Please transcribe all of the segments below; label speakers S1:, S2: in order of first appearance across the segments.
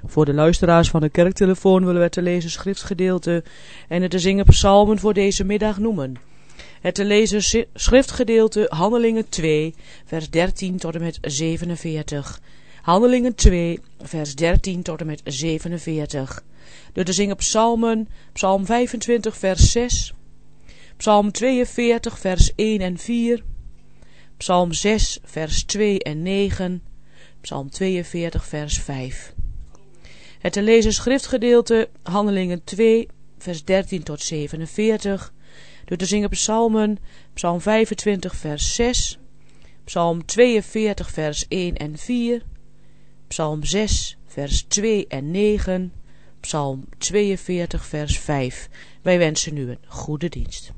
S1: Voor de luisteraars van de kerktelefoon willen we het te lezen schriftgedeelte en het te zingen psalmen voor deze middag noemen. Het te lezen schriftgedeelte Handelingen 2, vers 13 tot en met 47. Handelingen 2, vers 13 tot en met 47. De te zingen psalmen, psalm 25, vers 6, psalm 42, vers 1 en 4, psalm 6, vers 2 en 9, psalm 42, vers 5. Het te lezen schriftgedeelte Handelingen 2, vers 13 tot 47. De te zingen psalmen, psalm 25, vers 6, psalm 42, vers 1 en 4, psalm 6, vers 2 en 9, psalm 42, vers 5. Wij wensen u een goede dienst.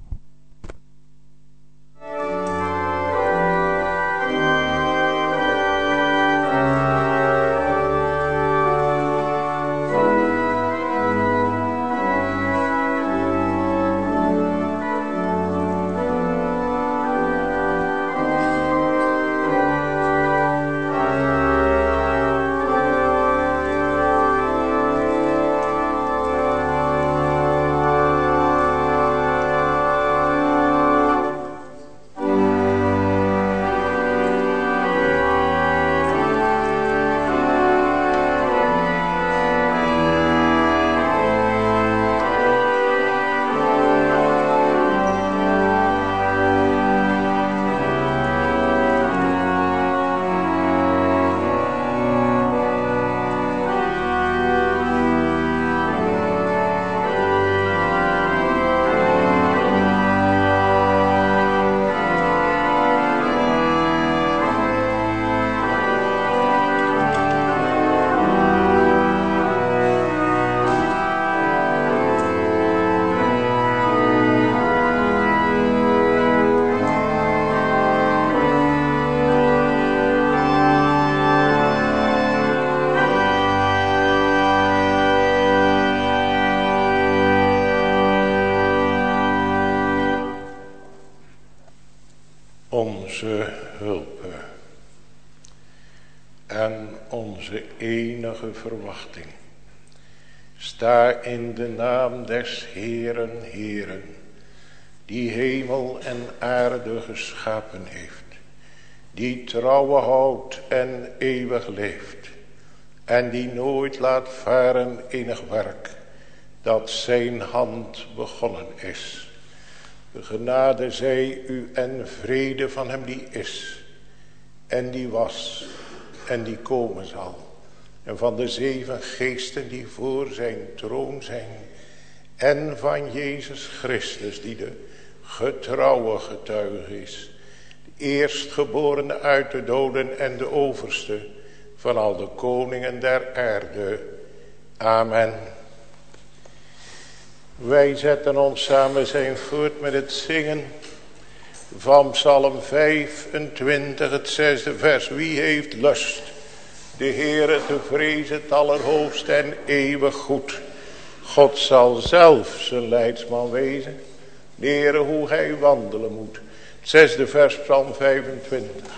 S2: Onze hulp en onze enige verwachting. Sta in de naam des Heeren, Heeren, die hemel en aarde geschapen heeft, die trouwe houdt en eeuwig leeft, en die nooit laat varen enig werk, dat zijn hand begonnen is. Genade zij u en vrede van hem die is, en die was, en die komen zal. En van de 7 geesten die voor zijn troon zijn. En van Jezus Christus die de getrouwe getuige is. De eerstgeborene uit de doden en de overste van al de koningen der aarde. Amen. Wij zetten ons samen zijn voort met het zingen van Psalm 25, het 6e vers. Wie heeft lust de Heere te vrezen, het allerhoogst en eeuwig goed. God zal zelf zijn leidsman wezen, leren hoe hij wandelen moet. Het 6e vers, Psalm 25.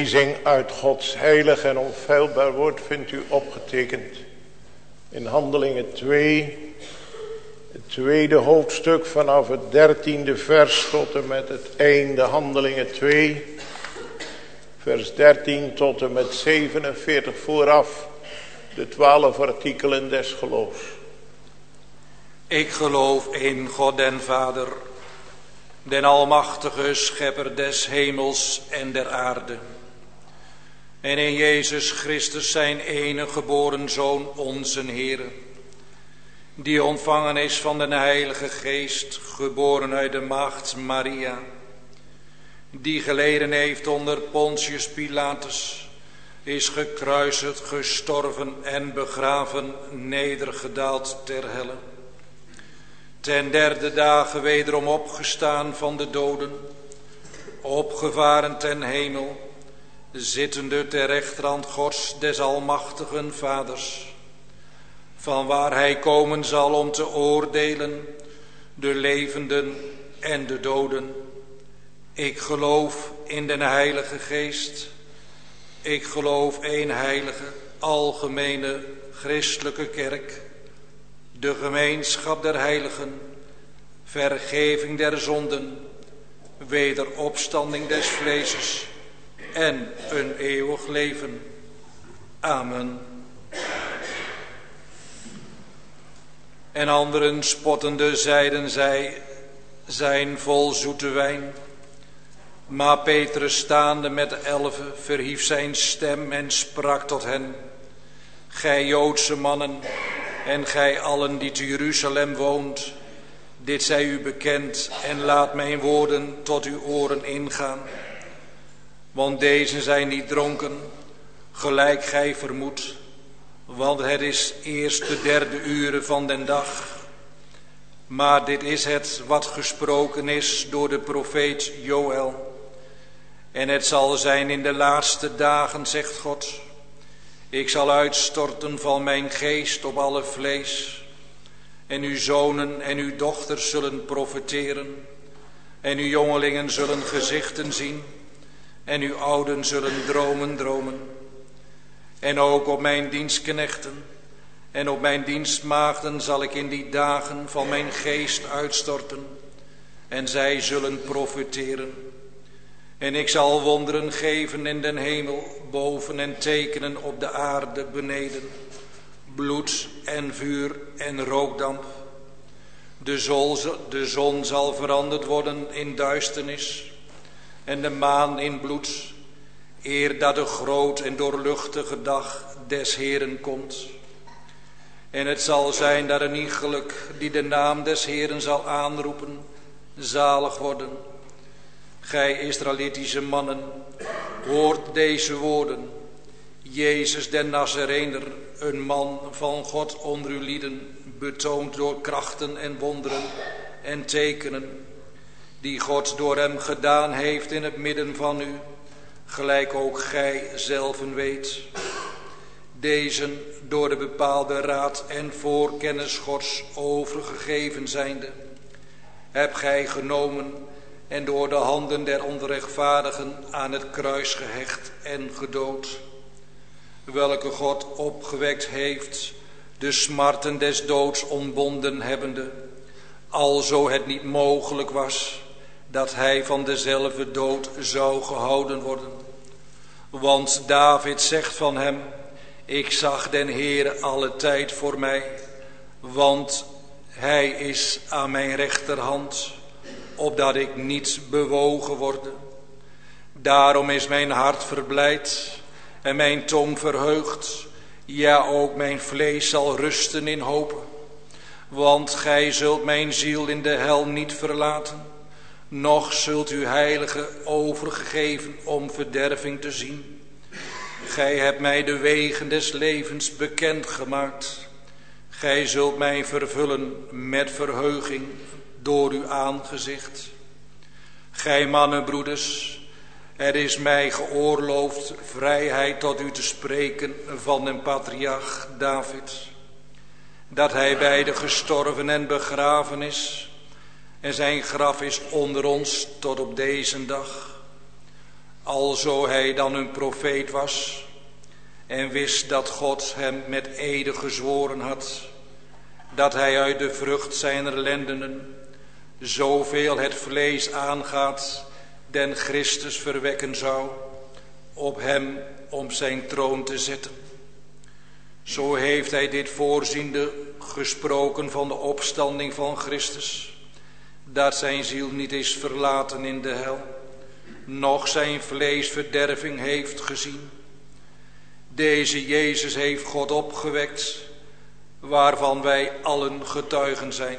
S2: lezing uit Gods heilig en onfeilbaar woord vindt u opgetekend in Handelingen 2, het tweede hoofdstuk vanaf het 13e vers tot en met het einde. Handelingen 2, vers 13 tot en met 47 vooraf, de 12 artikelen des geloofs.
S3: Ik geloof in God den Vader, den almachtige schepper des hemels en der aarde. En in Jezus Christus zijn enige geboren Zoon, onze Heere, die ontvangen is van den Heilige Geest, geboren uit de maagd Maria, die geleden heeft onder Pontius Pilatus, is gekruisigd, gestorven en begraven, nedergedaald ter helle. Ten derde dagen wederom opgestaan van de doden, opgevaren ten hemel, zittende ter rechterhand Gods des almachtigen Vaders, van waar hij komen zal om te oordelen de levenden en de doden. Ik geloof in den Heilige Geest. Ik geloof één heilige, algemene, christelijke kerk, de gemeenschap der heiligen, vergeving der zonden, wederopstanding des vleeses en een eeuwig leven. Amen. En anderen spottende zeiden zij, zijn vol zoete wijn. Maar Petrus staande met de 11 verhief zijn stem en sprak tot hen: Gij Joodse mannen en gij allen die te Jeruzalem woont, dit zij u bekend en laat mijn woorden tot uw oren ingaan. Want deze zijn niet dronken, gelijk gij vermoedt, want het is eerst de 3e uur van den dag. Maar dit is het wat gesproken is door de profeet Joël. En het zal zijn in de laatste dagen, zegt God, ik zal uitstorten van mijn geest op alle vlees. En uw zonen en uw dochters zullen profeteren. En uw jongelingen zullen gezichten zien. En uw ouden zullen dromen. En ook op mijn dienstknechten en op mijn dienstmaagden zal ik in die dagen van mijn geest uitstorten. En zij zullen profeteren. En ik zal wonderen geven in den hemel boven en tekenen op de aarde beneden. Bloed en vuur en rookdamp. De zon zal veranderd worden in duisternis en de maan in bloed, eer dat de groot en doorluchtige dag des Heeren komt. En het zal zijn dat een iegelijk die de naam des Heeren zal aanroepen, zalig worden. Gij Israëlitische mannen, hoort deze woorden. Jezus den Nazarener, een man van God onder uw lieden, betoond door krachten en wonderen en tekenen, die God door hem gedaan heeft in het midden van u, gelijk ook gij zelven weet. Deze door de bepaalde raad en voorkennis Gods overgegeven zijnde, hebt gij genomen en door de handen der onrechtvaardigen aan het kruis gehecht en gedood, welke God opgewekt heeft, de smarten des doods ontbonden hebbende, alzo het niet mogelijk was dat hij van dezelfde dood zou gehouden worden. Want David zegt van hem, ik zag den Heere alle tijd voor mij, want hij is aan mijn rechterhand, opdat ik niet bewogen worde. Daarom is mijn hart verblijd en mijn tong verheugd, ja ook mijn vlees zal rusten in hopen. Want gij zult mijn ziel in de hel niet verlaten, noch zult uw heilige overgegeven om verderving te zien. Gij hebt mij de wegen des levens bekendgemaakt. Gij zult mij vervullen met verheuging door uw aangezicht. Gij mannenbroeders, er is mij geoorloofd vrijheid tot u te spreken van een patriarch David, dat hij beide gestorven en begraven is, en zijn graf is onder ons tot op deze dag. alzo hij dan een profeet was en wist dat God hem met ede gezworen had, dat hij uit de vrucht zijner lendenen, zoveel het vlees aangaat, den Christus verwekken zou, op hem om zijn troon te zetten. Zo heeft hij dit voorziende gesproken van de opstanding van Christus, dat zijn ziel niet is verlaten in de hel, noch zijn vlees verderving heeft gezien. Deze Jezus heeft God opgewekt, waarvan wij allen getuigen zijn.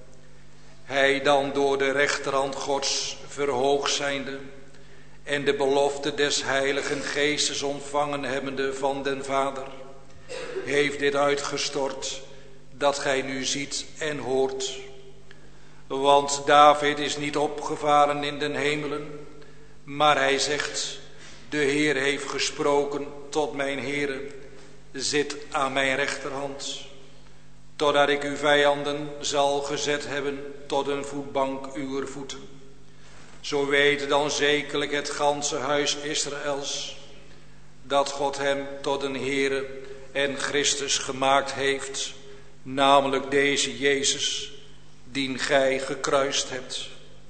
S3: Hij dan door de rechterhand Gods verhoogd zijnde en de belofte des Heiligen Geestes ontvangen hebbende van den Vader, heeft dit uitgestort dat gij nu ziet en hoort. Want David is niet opgevaren in den hemelen, maar hij zegt, de Heer heeft gesproken tot mijn Heere, zit aan mijn rechterhand, totdat ik uw vijanden zal gezet hebben tot een voetbank uwer voeten. Zo weet dan zekerlijk het ganse huis Israëls, dat God hem tot een Heere en Christus gemaakt heeft, namelijk deze Jezus, dien gij gekruist hebt.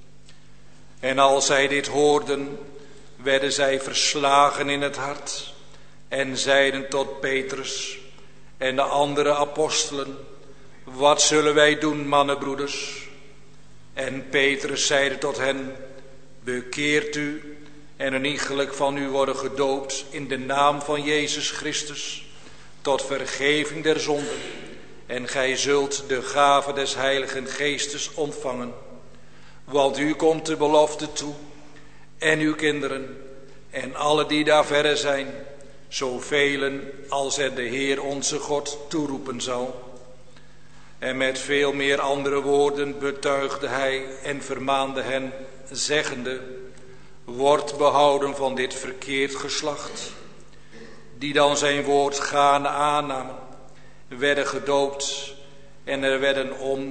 S3: En als zij dit hoorden, werden zij verslagen in het hart en zeiden tot Petrus en de andere apostelen, wat zullen wij doen, mannenbroeders? En Petrus zeide tot hen, bekeert u en een iegelijk van u worden gedoopt in de naam van Jezus Christus, tot vergeving der zonden, en gij zult de gave des Heiligen Geestes ontvangen. Want u komt de belofte toe, en uw kinderen, en alle die daar verre zijn, zovelen als het de Heer onze God toeroepen zal. En met veel meer andere woorden betuigde hij en vermaande hen, zeggende, wordt behouden van dit verkeerd geslacht. Die dan zijn woord gaande aannamen, werden gedoopt, en er werden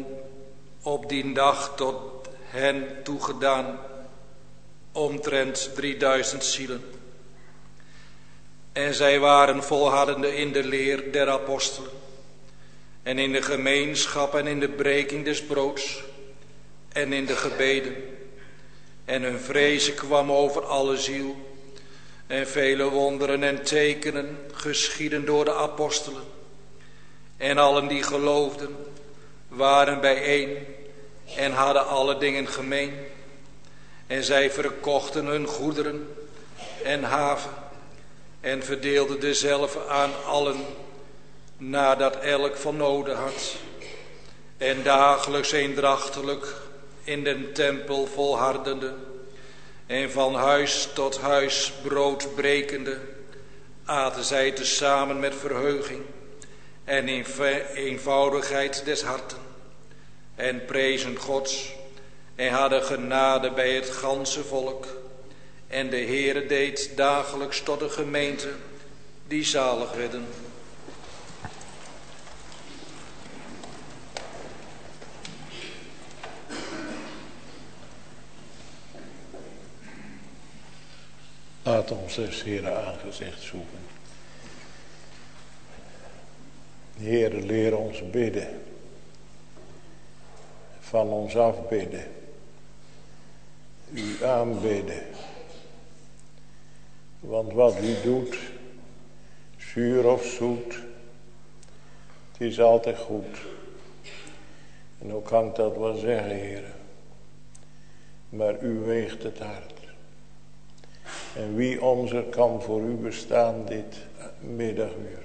S3: op die dag tot hen toegedaan omtrent 3000 zielen. En zij waren volhardende in de leer der apostelen, en in de gemeenschap en in de breking des broods, en in de gebeden. En hun vrezen kwam over alle ziel, en vele wonderen en tekenen geschieden door de apostelen. En allen die geloofden waren bijeen en hadden alle dingen gemeen. En zij verkochten hun goederen en haven en verdeelden dezelve aan allen, nadat elk van noden had. En dagelijks eendrachtelijk in den tempel volhardende en van huis tot huis brood brekende, aten zij tezamen met verheuging en in eenvoudigheid des harten, en prezen Gods en hadden genade bij het ganse volk. En de Heere deed dagelijks tot de gemeente die zalig werden.
S2: Laat ons des Heere aangezicht zoeken. Heere, leer ons bidden. Van ons afbidden. U aanbidden. Want wat u doet, zuur of zoet, het is altijd goed. En hoe kan ik dat wel zeggen, Heere? Maar u weegt het hart. En wie onzer kan voor u bestaan dit middaguur.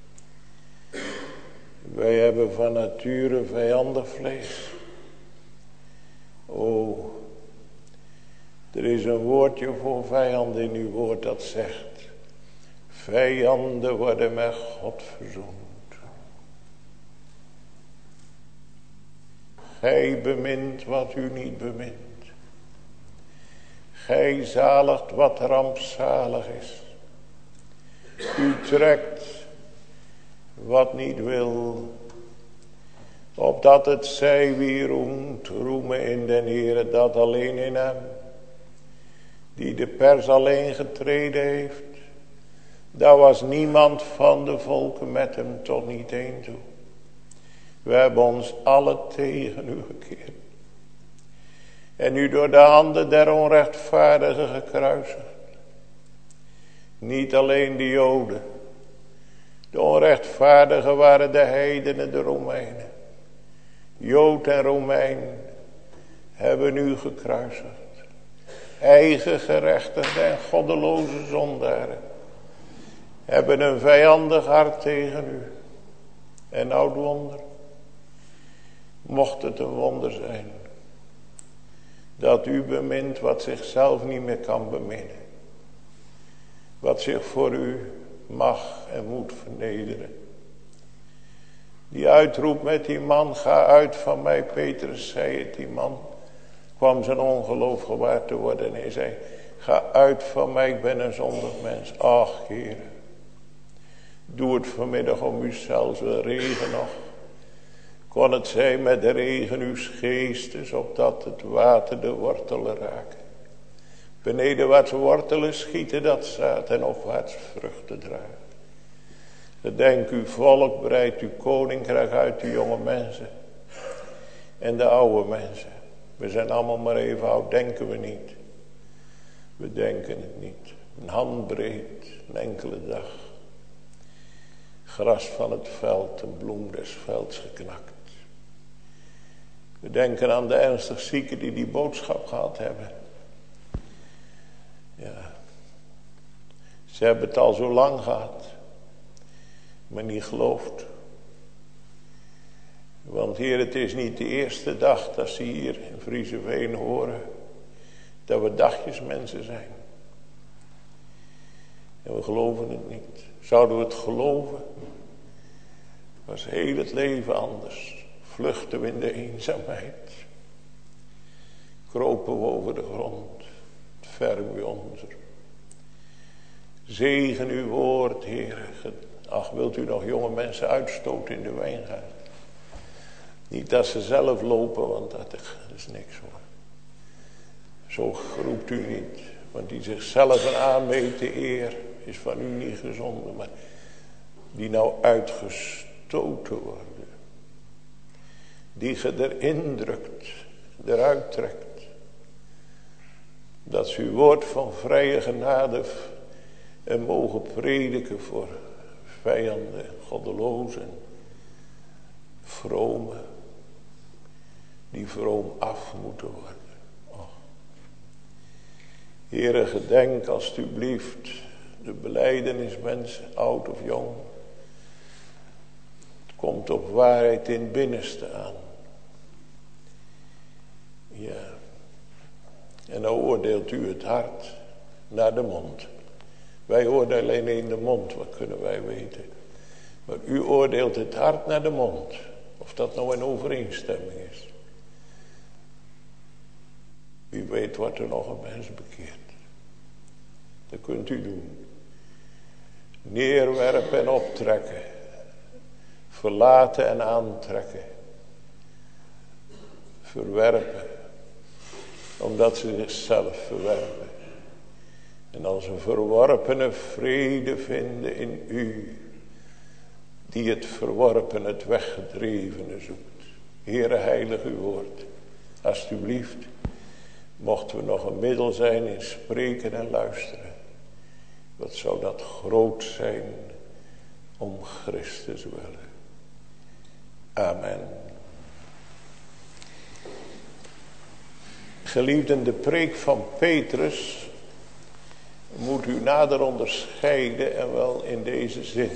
S2: Wij hebben van nature vijandig vlees. O, er is een woordje voor vijanden in uw woord dat zegt, vijanden worden met God verzoend. Gij bemint wat u niet bemint. Gij zaligt wat rampzalig is. U trekt wat niet wil, opdat het zij wie roemt, roemen in den Heere, dat alleen in hem. die de pers alleen getreden heeft. Daar was niemand van de volken met hem tot niet één toe. We hebben ons alle tegen u gekeerd. En u door de handen der onrechtvaardigen gekruisigd. Niet alleen de Joden. De onrechtvaardigen waren de heidenen, de Romeinen. Jood en Romein hebben u gekruisigd. Eigen gerechtigden en goddeloze zondaren hebben een vijandig hart tegen u. En oud wonder, mocht het een wonder zijn, dat u bemint wat zichzelf niet meer kan beminnen. Wat zich voor u mag en moet vernederen. Die uitroep met die man, ga uit van mij, Petrus zei het, die man kwam zijn ongeloof gewaar te worden en hij zei, ga uit van mij, ik ben een zondig mens. Ach, Heer, doe het vanmiddag om u zelfs wel regen nog. Kon het zijn met de regen uw geestes, opdat het water de wortelen raken. Benedenwaarts wortelen schieten dat zaad en opwaarts vruchten dragen. Gedenk uw volk, breidt uw koninkrijk uit, uw jonge mensen. En de oude mensen. We zijn allemaal maar even oud, denken we niet. We denken het niet. Een handbreed, een enkele dag. Gras van het veld, een bloem des velds geknakt. We denken aan de ernstig zieken die boodschap gehad hebben. Ja. Ze hebben het al zo lang gehad. Maar niet geloofd. Want Heer, het is niet de eerste dag dat ze hier in Vriezeveen horen. Dat we dagjesmensen zijn. En we geloven het niet. Zouden we het geloven? Was heel het leven anders. Vluchten we in de eenzaamheid. Kropen we over de grond. Verm u onder. Zegen uw woord, Heer. Ach, wilt u nog jonge mensen uitstoten in de wijngaard? Niet dat ze zelf lopen, want dat is niks hoor. Zo roept u niet. Want die zichzelf aanmeten eer is van u niet gezonden. Maar die nou uitgestoten worden. Die je erin drukt, eruit trekt. Dat ze uw woord van vrije genade en mogen prediken voor vijanden, goddelozen, vromen, die vroom af moeten worden. Oh. Heere, gedenk alstublieft de belijdenismensen, oud of jong. Het komt op waarheid in het binnenste aan. Ja. En dan oordeelt u het hart naar de mond. Wij oordelen alleen in de mond, wat kunnen wij weten. Maar u oordeelt het hart naar de mond. Of dat nou in overeenstemming is. Wie weet wordt er nog een mens bekeerd. Dat kunt u doen. Neerwerpen en optrekken. Verlaten en aantrekken. Verwerpen. Omdat ze zichzelf verwerpen. En als een verworpene vrede vinden in u. Die het verworpen, het weggedrevene zoekt. Heere, heilig uw woord. Alsjeblieft. Mochten we nog een middel zijn in spreken en luisteren. Wat zou dat groot zijn om Christus willen. Amen. Geliefden, de preek van Petrus moet u nader onderscheiden en wel in deze zin.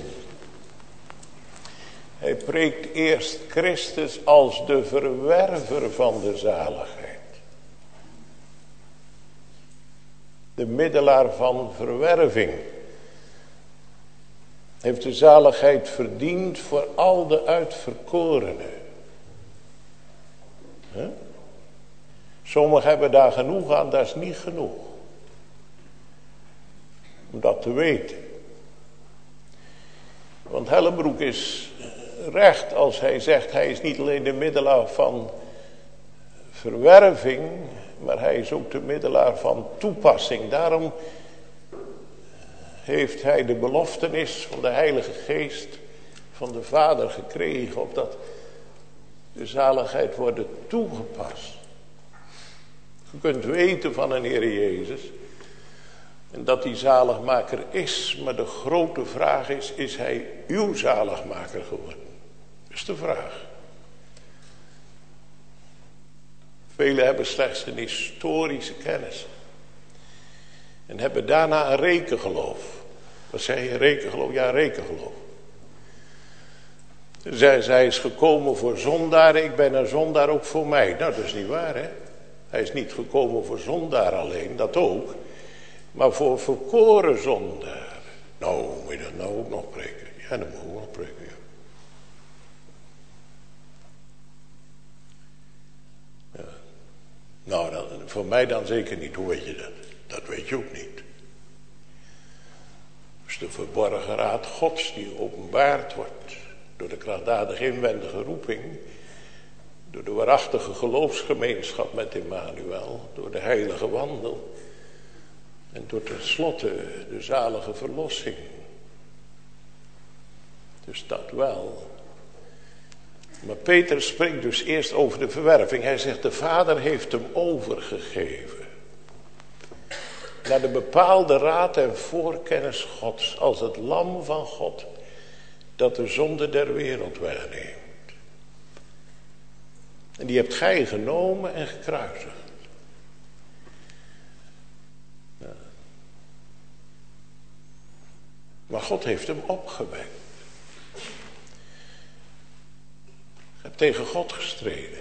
S2: Hij preekt eerst Christus als de verwerver van de zaligheid. De middelaar van verwerving. Heeft de zaligheid verdiend voor al de uitverkorenen. Sommigen hebben daar genoeg aan, dat is niet genoeg. Om dat te weten. Want Hellenbroek is recht als hij zegt, hij is niet alleen de middelaar van verwerving, Maar hij is ook de middelaar van toepassing. Daarom heeft hij de beloftenis van de Heilige Geest van de Vader gekregen, opdat de zaligheid wordt toegepast. Je kunt weten van een Heer Jezus en dat hij zaligmaker is, maar de grote vraag is hij uw zaligmaker geworden? Dat is de vraag. Velen hebben slechts een historische kennis en hebben daarna een rekengeloof. Wat zeg je, rekengeloof? Ja, rekengeloof. Zij is gekomen voor zondaren, ik ben een zondaar ook voor mij. Nou, dat is niet waar, hè. Hij is niet gekomen voor zondaar alleen, dat ook. Maar voor verkoren zondaar. Nou, moet je dat nou ook nog preken? Ja, dat moet ik nog preken, ja. Ja. Nou, voor mij dan zeker niet. Hoe weet je dat? Dat weet je ook niet. Dus de verborgen raad Gods die geopenbaard wordt door de krachtdadige inwendige roeping, door de waarachtige geloofsgemeenschap met Emmanuel, door de heilige wandel en door tenslotte de zalige verlossing. Dus dat wel. Maar Petrus spreekt dus eerst over de verwerving. Hij zegt, de Vader heeft hem overgegeven naar de bepaalde raad en voorkennis Gods, als het lam van God dat de zonde der wereld wegneemt. En die hebt gij genomen en gekruisigd. Ja. Maar God heeft hem opgewekt. Je hebt tegen God gestreden.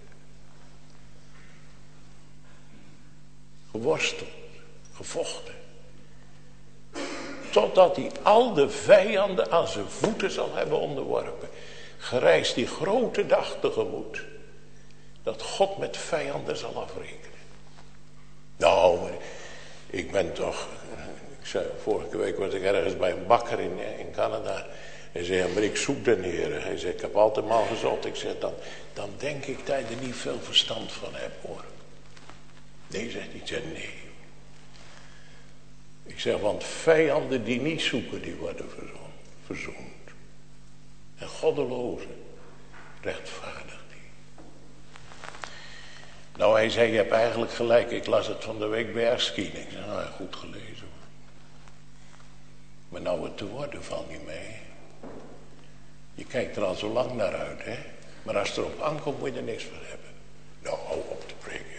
S2: Geworsteld. Gevochten. Totdat hij al de vijanden aan zijn voeten zal hebben onderworpen. Gereisd die grote dag tegemoet. Dat God met vijanden zal afrekenen. Nou, maar ik ben toch... Ik zei, vorige week was ik ergens bij een bakker in Canada. Hij zei, maar ik zoek de Heer. Hij zei, ik heb altijd maar gezocht. Ik zei, dan denk ik dat je er niet veel verstand van hebt, hoor. Nee, zegt hij. Ik zei, nee. Ik zeg, want vijanden die niet zoeken, die worden verzoend. En goddelozen rechtvaardigt die. Nou, hij zei, je hebt eigenlijk gelijk. Ik las het van de week bij Erskine. Ik zei, nou, goed gelezen. Maar nou het te worden valt niet mee. Je kijkt er al zo lang naar uit, hè. Maar als het erop aankomt, moet je er niks van hebben. Nou, hou op te preken, joh.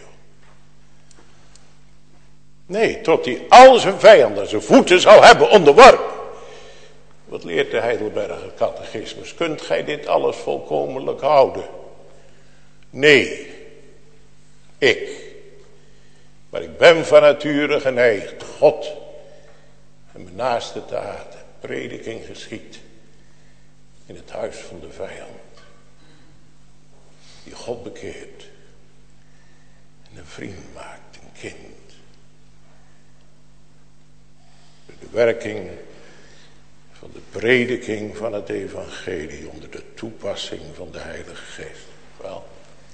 S2: Nee, tot hij al zijn vijanden zijn voeten zou hebben onderworpen. Wat leert de Heidelberger catechismus? Kunt gij dit alles volkomenlijk houden? Nee, ik. Maar ik ben van nature geneigd God en mijn naaste te haten. Prediking geschiet in het huis van de vijand. Die God bekeert en een vriend maakt, een kind. De werking van de prediking van het evangelie onder de toepassing van de Heilige Geest. Wel,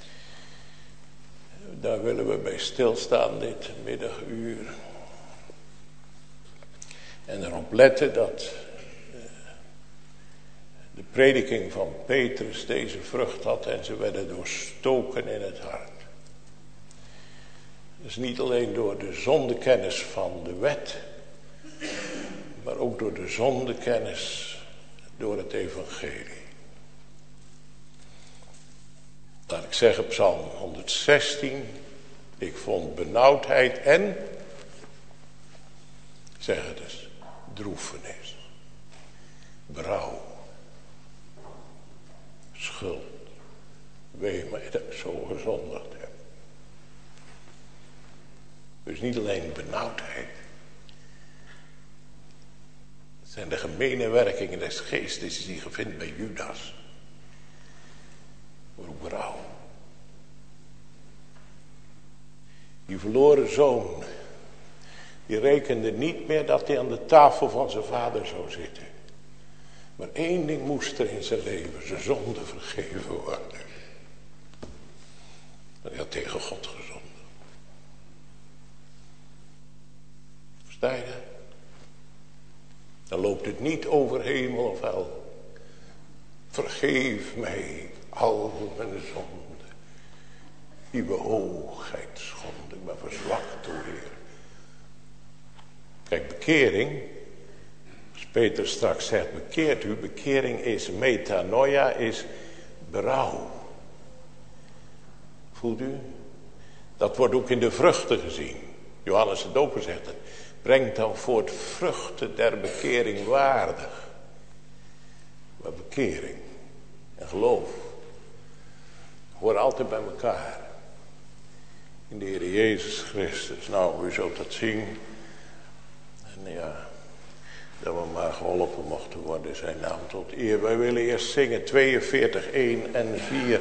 S2: daar willen we bij stilstaan dit middaguur. En erop letten dat de prediking van Petrus deze vrucht had en ze werden doorstoken in het hart. Dus niet alleen door de zondekennis van de wet, maar ook door de zondekennis door het evangelie. Laat ik zeggen, Psalm 116, ik vond benauwdheid en, zeg het eens, droefenis, berouw, schuld, wee mij dat ik zo gezondigd heb. Dus niet alleen benauwdheid. Het zijn de gemene werkingen des geestes die je vindt bij Judas. Maar ook berouw. Die verloren zoon, die rekende niet meer dat hij aan de tafel van zijn vader zou zitten. Maar één ding moest er in zijn leven, zijn zonde vergeven worden. Hij had tegen God gezonden. Sta je dat? Dan loopt het niet over hemel of hel. Vergeef mij al mijn zonden. Die behoogheid schond. Ik ben verzwakt, o Heer. Kijk, bekering. Als Peter straks zegt, bekeert u. Bekering is metanoia, is berouw. Voelt u? Dat wordt ook in de vruchten gezien. Johannes de Doper zegt het. Brengt dan voort vruchten der bekering waardig. Maar bekering en geloof horen altijd bij elkaar. In de Heer Jezus Christus. Nou, u zult dat zien. En ja, dat we maar geholpen mochten worden zijn naam tot eer. Wij willen eerst zingen 42, 1 en 4.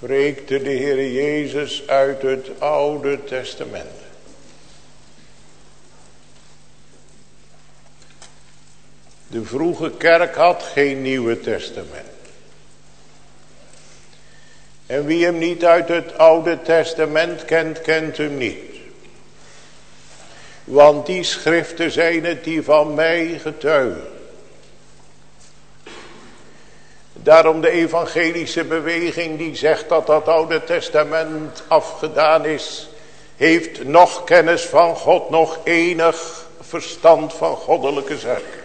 S2: preekte de Heer Jezus uit het Oude Testament. De vroege kerk had geen Nieuwe Testament. En wie hem niet uit het Oude Testament kent, kent hem niet. Want die schriften zijn het die van mij getuigen. Daarom de evangelische beweging die zegt dat dat Oude Testament afgedaan is, heeft nog kennis van God, nog enig verstand van goddelijke zaken.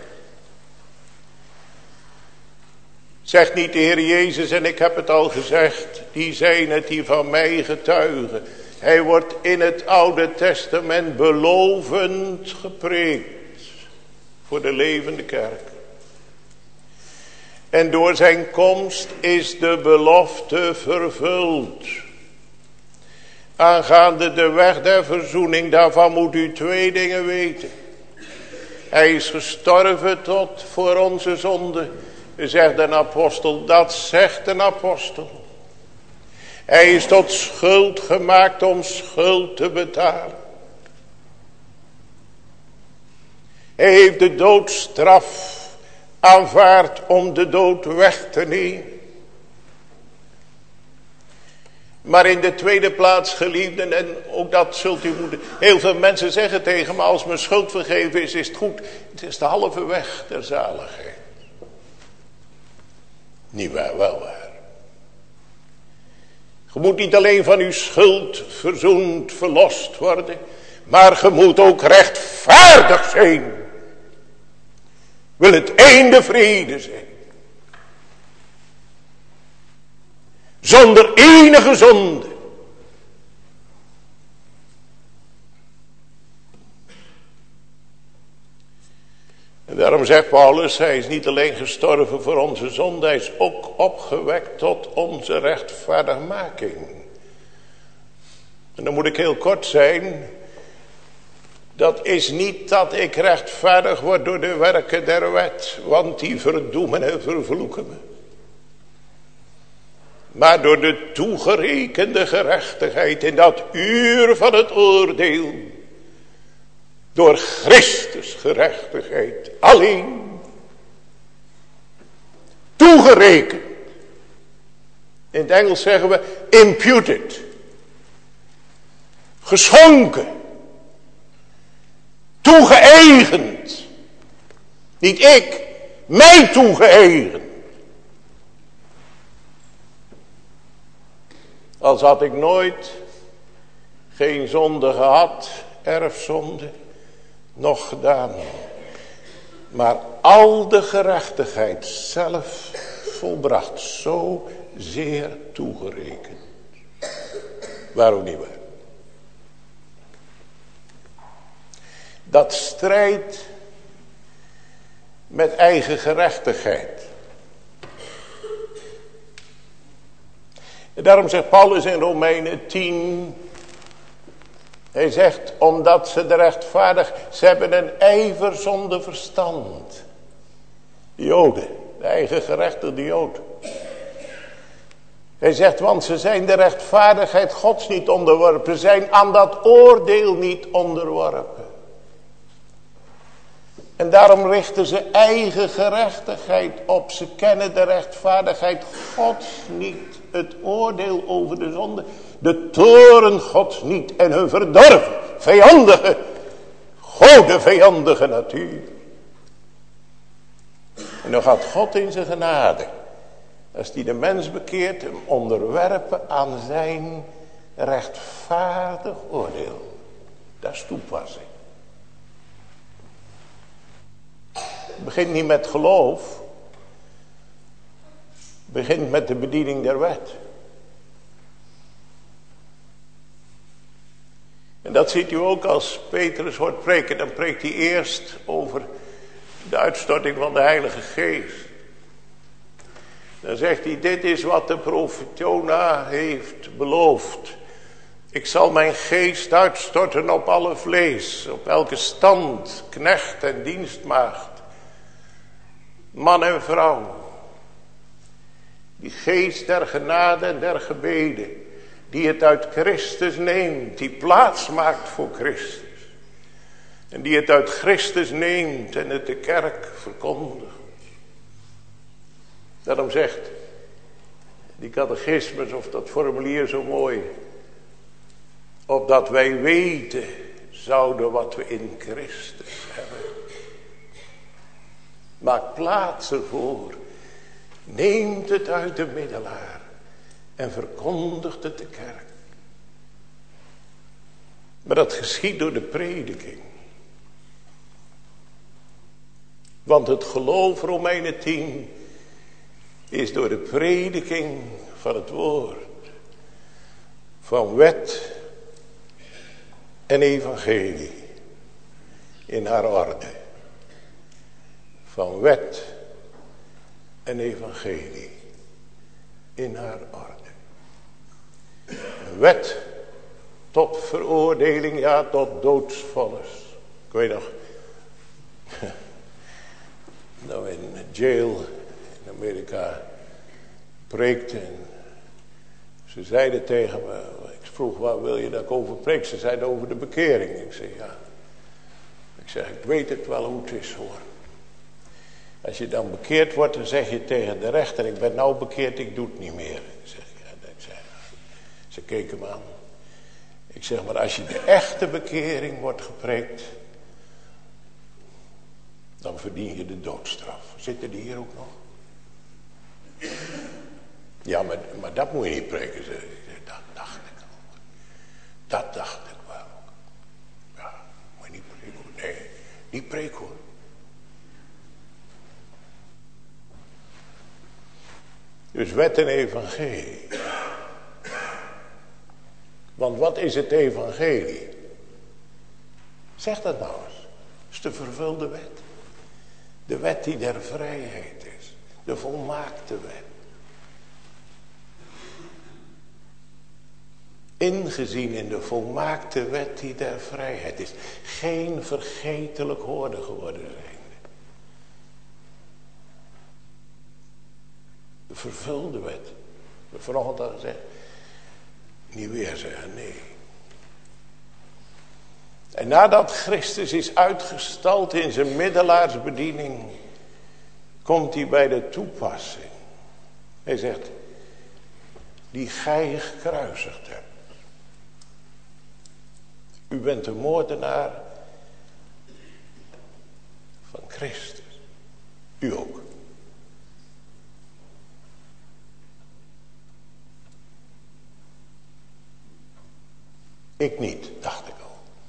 S2: Zegt niet de Heer Jezus, en ik heb het al gezegd, die zijn het die van mij getuigen. Hij wordt in het Oude Testament belovend gepreekt voor de levende kerk. En door zijn komst is de belofte vervuld. Aangaande de weg der verzoening, daarvan moet u 2 dingen weten. Hij is gestorven tot voor onze zonde, zegt een apostel. Dat zegt een apostel. Hij is tot schuld gemaakt om schuld te betalen. Hij heeft de doodstraf aanvaard om de dood weg te nemen. Maar in de tweede plaats, geliefden, en ook dat zult u moeten. Heel veel mensen zeggen tegen me, als mijn schuld vergeven is, is het goed. Het is de halve weg der zaligheid. Niet waar, wel waar. Je moet niet alleen van uw schuld verzoend, verlost worden, maar je moet ook rechtvaardig zijn. Wil het einde vrede zijn. Zonder enige zonde. En daarom zegt Paulus, hij is niet alleen gestorven voor onze zonde, hij is ook opgewekt tot onze rechtvaardigmaking. En dan moet ik heel kort zijn. Dat is niet dat ik rechtvaardig word door de werken der wet, want die verdoemen en vervloeken me. Maar door de toegerekende gerechtigheid in dat uur van het oordeel. Door Christus gerechtigheid alleen. Toegerekend. In het Engels zeggen we imputed. Geschonken. Toegeëigend. Niet ik, mij toegeëigend. Als had ik nooit geen zonde gehad, erfzonde, nog gedaan. Maar al de gerechtigheid zelf volbracht, zo zeer toegerekend. Waarom niet waar? Dat strijdt met eigen gerechtigheid. En daarom zegt Paulus in Romeinen 10. Hij zegt, omdat ze de rechtvaardig, ze hebben een ijver zonder verstand. De Joden, de eigen gerechtigde Joden. Hij zegt, want ze zijn de rechtvaardigheid Gods niet onderworpen. Zijn aan dat oordeel niet onderworpen. En daarom richten ze eigen gerechtigheid op. Ze kennen de rechtvaardigheid Gods niet. Het oordeel over de zonde. De toorn Gods niet. En hun verdorven, vijandige, godenvijandige natuur. En dan gaat God in zijn genade. Als die de mens bekeert, hem onderwerpen aan zijn rechtvaardig oordeel. Dat is toepassing. Het begint niet met geloof. Het begint met de bediening der wet. En dat ziet u ook als Petrus hoort preken. Dan preekt hij eerst over de uitstorting van de Heilige Geest. Dan zegt hij, dit is wat de profeet Jona heeft beloofd. Ik zal mijn geest uitstorten op alle vlees, op elke stand, knecht en dienstmaagd, man en vrouw. Die geest der genade en der gebeden. Die het uit Christus neemt. Die plaats maakt voor Christus. En die het uit Christus neemt en het de kerk verkondigt. Daarom zegt die catechismus of dat formulier zo mooi. Opdat wij weten zouden wat we in Christus hebben. Maak plaats ervoor. Neemt het uit de middelaar. En verkondigt het de kerk. Maar dat geschiet door de prediking. Want het geloof, Romeinen 10, is door de prediking van het woord. Van wet en evangelie in haar orde. Van wet en evangelie in haar orde. Een wet tot veroordeling, ja, tot doodsvonnis. Ik weet nog, nou in jail in Amerika preekte en ze zeiden tegen me, ik vroeg waar wil je dat ik over preek? Ze zeiden over de bekering. Ik zei ja. Ik zeg ik weet het wel hoe het is hoor. Als je dan bekeerd wordt dan zeg je tegen de rechter ik ben nou bekeerd, ik doe het niet meer. Ik zeg ja, dat zei. Ze keken me aan. Ik zeg maar als je de echte bekering wordt gepreekt dan verdien je de doodstraf. Zitten die hier ook nog? Ja, maar dat moet je niet preken. Dat dacht ik al. Dat dacht ik wel. Ja, moet je niet preken. Nee, niet preken hoor. Dus wet en evangelie. Want wat is het evangelie? Zeg dat nou eens. Het is de vervulde wet. De wet die der vrijheid is. De volmaakte wet. Ingezien in de volmaakte wet die der vrijheid is. Geen vergetelijk hoorde geworden zijn. De vervulde wet. We hebben vanochtend al gezegd. Niet weer zeggen nee. En nadat Christus is uitgestald in zijn middelaarsbediening. Komt hij bij de toepassing. Hij zegt. Die gij gekruisigd hebt. U bent de moordenaar van Christus. U ook. Ik niet, dacht ik al.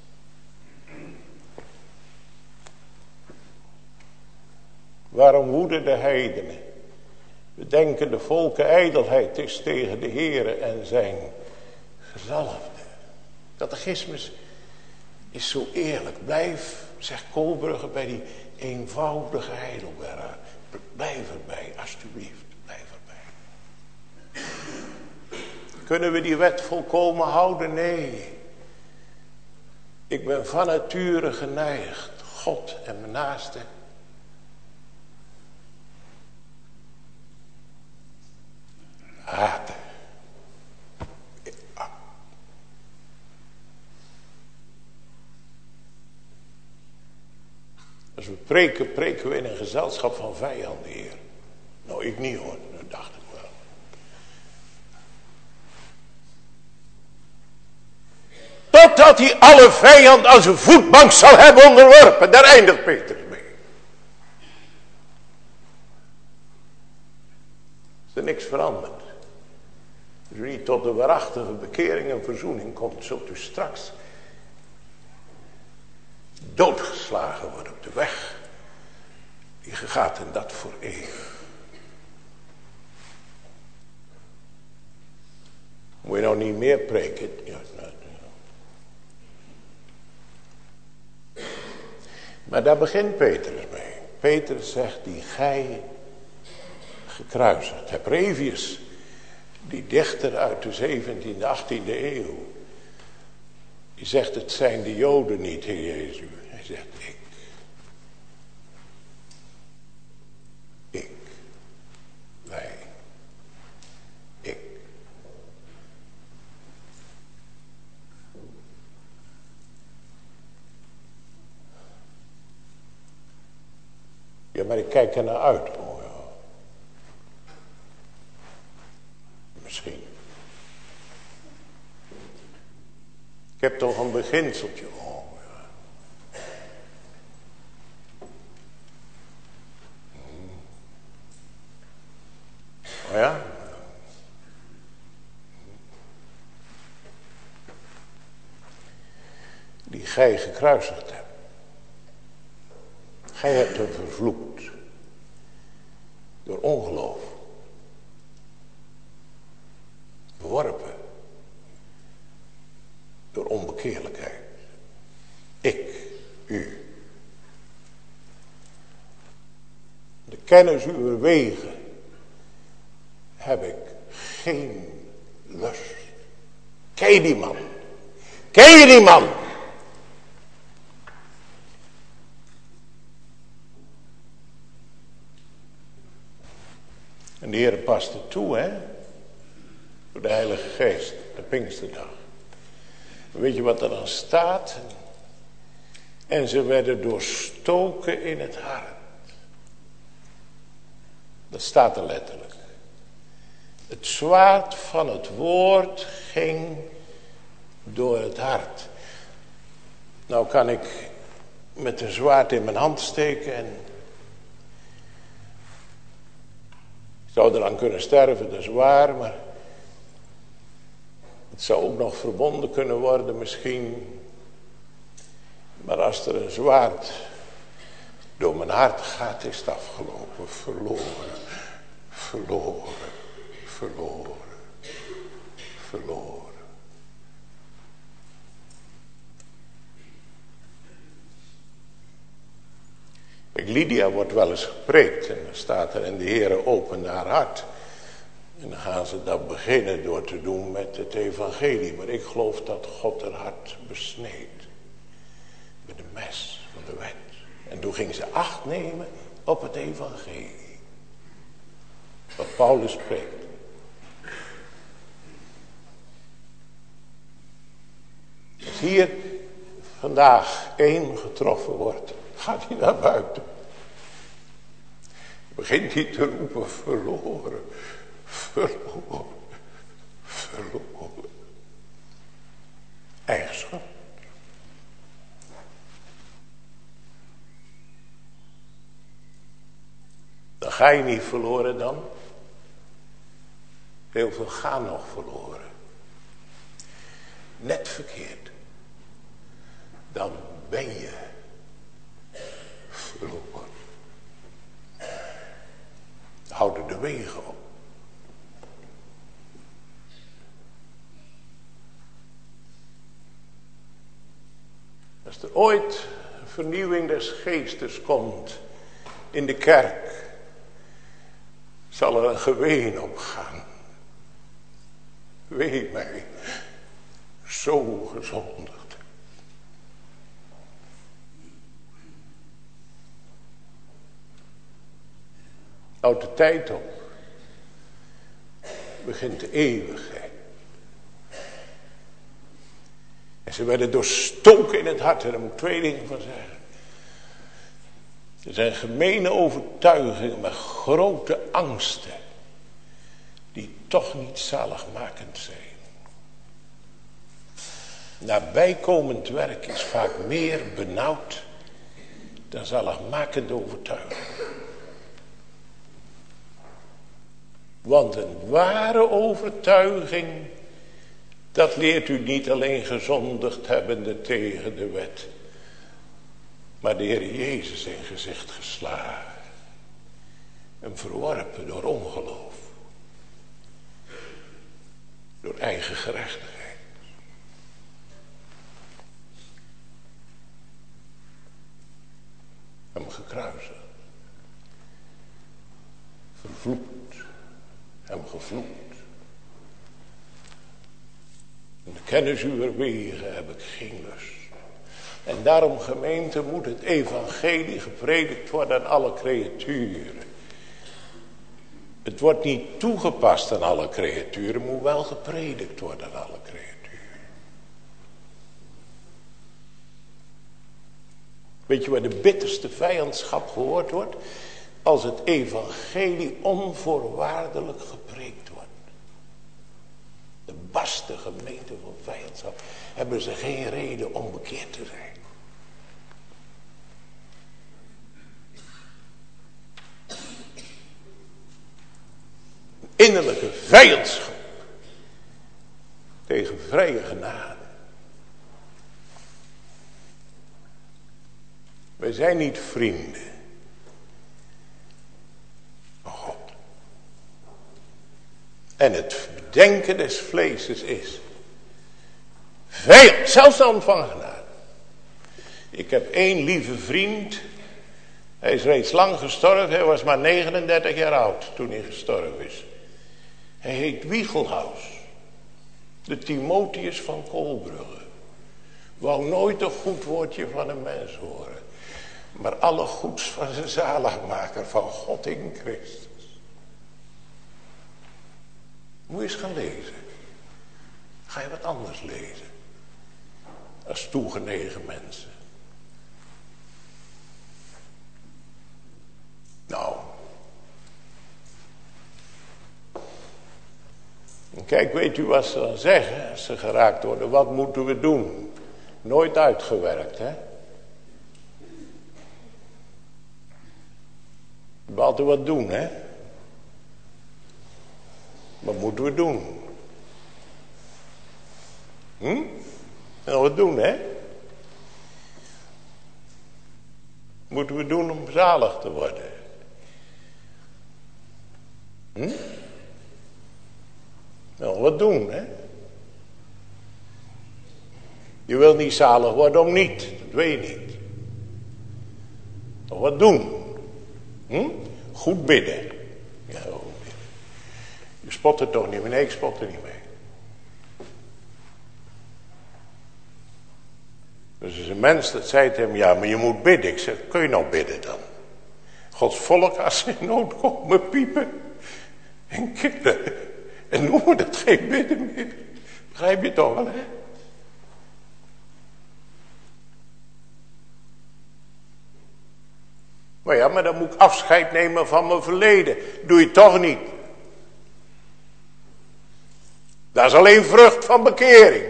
S2: Waarom woeden de heidenen? We denken de volken ijdelheid is tegen de Heere en zijn gezalfde. Catechismus is zo eerlijk. Blijf, zegt Koolbrugge, bij die eenvoudige Heidelberger. Blijf erbij, alsjeblieft. Blijf erbij. Kunnen we die wet volkomen houden? Nee. Ik ben van nature geneigd God en mijn naaste haten. Als we preken, preken we in een gezelschap van vijanden, Heer. Nou, ik niet hoor, dat dacht ik wel. Totdat hij alle vijand als een voetbank zal hebben onderworpen. Daar eindigt Petrus mee. Is er niks veranderd. Als u niet tot de waarachtige bekering en verzoening komt, zult u straks doodgeslagen worden op de weg. Die gaat en dat voor eeuwig. Moet je nou niet meer preken? Ja, nou. Maar daar begint Petrus mee. Petrus zegt, die gij gekruisigd hebt. Brevius, die dichter uit de 17e, 18e eeuw. Die zegt, het zijn de Joden niet, Heer Jezus. Hij zegt, wij. maar ik kijk er naar uit. Oh ja. Misschien. Ik heb toch een beginseltje. Oh ja. Oh ja. Die gij gekruisigd hebt. Gij hebt hem vervloekt. Door ongeloof. Verworpen. Door onbekeerlijkheid. Ik, u. De kennis uw wegen heb ik geen lust. Ken je die man? Ken je die man? En de Heer past het toe, hè? Door de Heilige Geest, de Pinksterdag. Weet je wat er dan staat? En ze werden doorstoken in het hart. Dat staat er letterlijk. Het zwaard van het woord ging door het hart. Nou kan ik met een zwaard in mijn hand steken en ik zou eraan kunnen sterven, dat is waar, maar het zou ook nog verbonden kunnen worden misschien. Maar als er een zwaard door mijn hart gaat, is het afgelopen, verloren, verloren, verloren, verloren. Lydia wordt wel eens gepreekt en dan staat er en de Heere opende haar hart. En dan gaan ze dat beginnen door te doen met het evangelie. Maar ik geloof dat God haar hart besneed. Met de mes van de wet. En toen ging ze acht nemen op het evangelie. Wat Paulus spreekt. Als hier vandaag één getroffen wordt, gaat hij naar buiten. Begint hij te roepen, verloren, verloren, verloren. Eigen schuld. Dan ga je niet verloren dan. Heel veel gaan nog verloren. Net verkeerd. Dan ben je verloren. Houden de wegen op. Als er ooit een vernieuwing des geestes komt in de kerk, zal er een geween opgaan. Wee mij, zo gezondigd. Houdt de tijd op. Begint de eeuwigheid. En ze werden doorstoken in het hart. En daar moet ik twee dingen van zeggen. Er zijn gemene overtuigingen met grote angsten. Die toch niet zaligmakend zijn. Nabijkomend werk is vaak meer benauwd dan zaligmakende overtuiging. Want een ware overtuiging, dat leert u niet alleen gezondigd hebbende tegen de wet, maar de Heer Jezus in gezicht geslagen en verworpen door ongeloof, door eigen gerechtigheid. Hem gekruisigd, vervloekt, hem gevloekt. In de kennis uw wegen heb ik geen lust. En daarom, gemeente, moet het evangelie gepredikt worden aan alle creaturen. Het wordt niet toegepast aan alle creaturen, moet wel gepredikt worden aan alle creaturen. Weet je waar de bitterste vijandschap gehoord wordt? als het evangelie onvoorwaardelijk gepreekt wordt. De barste gemeente van vijandschap hebben ze geen reden om bekeerd te zijn. Innerlijke vijandschap tegen vrije genade. Wij zijn niet vrienden van God. En het bedenken des vleeses is vijand, zelfs de ontvangen genade. Ik heb één lieve vriend. Hij is reeds lang gestorven. Hij was maar 39 jaar oud toen hij gestorven is. Hij heet Wiegelhaus. De Timotheus van Kolbrugge. Wou nooit een goed woordje van een mens horen. Maar alle goeds van zijn zaligmaker, van God in Christus. Moet je eens gaan lezen. Ga je wat anders lezen. Als toegenegen mensen. Nou. En kijk, weet u wat ze dan zeggen als ze geraakt worden? Wat moeten we doen? Nooit uitgewerkt, hè? We moeten altijd wat doen, hè? Wat moeten we doen? En wat doen, hè? Moeten we doen om zalig te worden? Nou, wat doen, hè? Je wilt niet zalig worden om niet. Dat weet je niet. Nog wat doen. Goed bidden. Ja, goed bidden. Je spot er toch niet mee? Nee, ik spot er niet mee. Dus is een mens dat zei tegen hem, ja, maar je moet bidden. Ik zeg, kun je nou bidden dan? Gods volk, als ze in nood komen, piepen en kippen. En noemen dat geen bidden meer. Begrijp je toch wel, hè? Maar ja, maar dan moet ik afscheid nemen van mijn verleden. Doe je toch niet. Dat is alleen vrucht van bekering.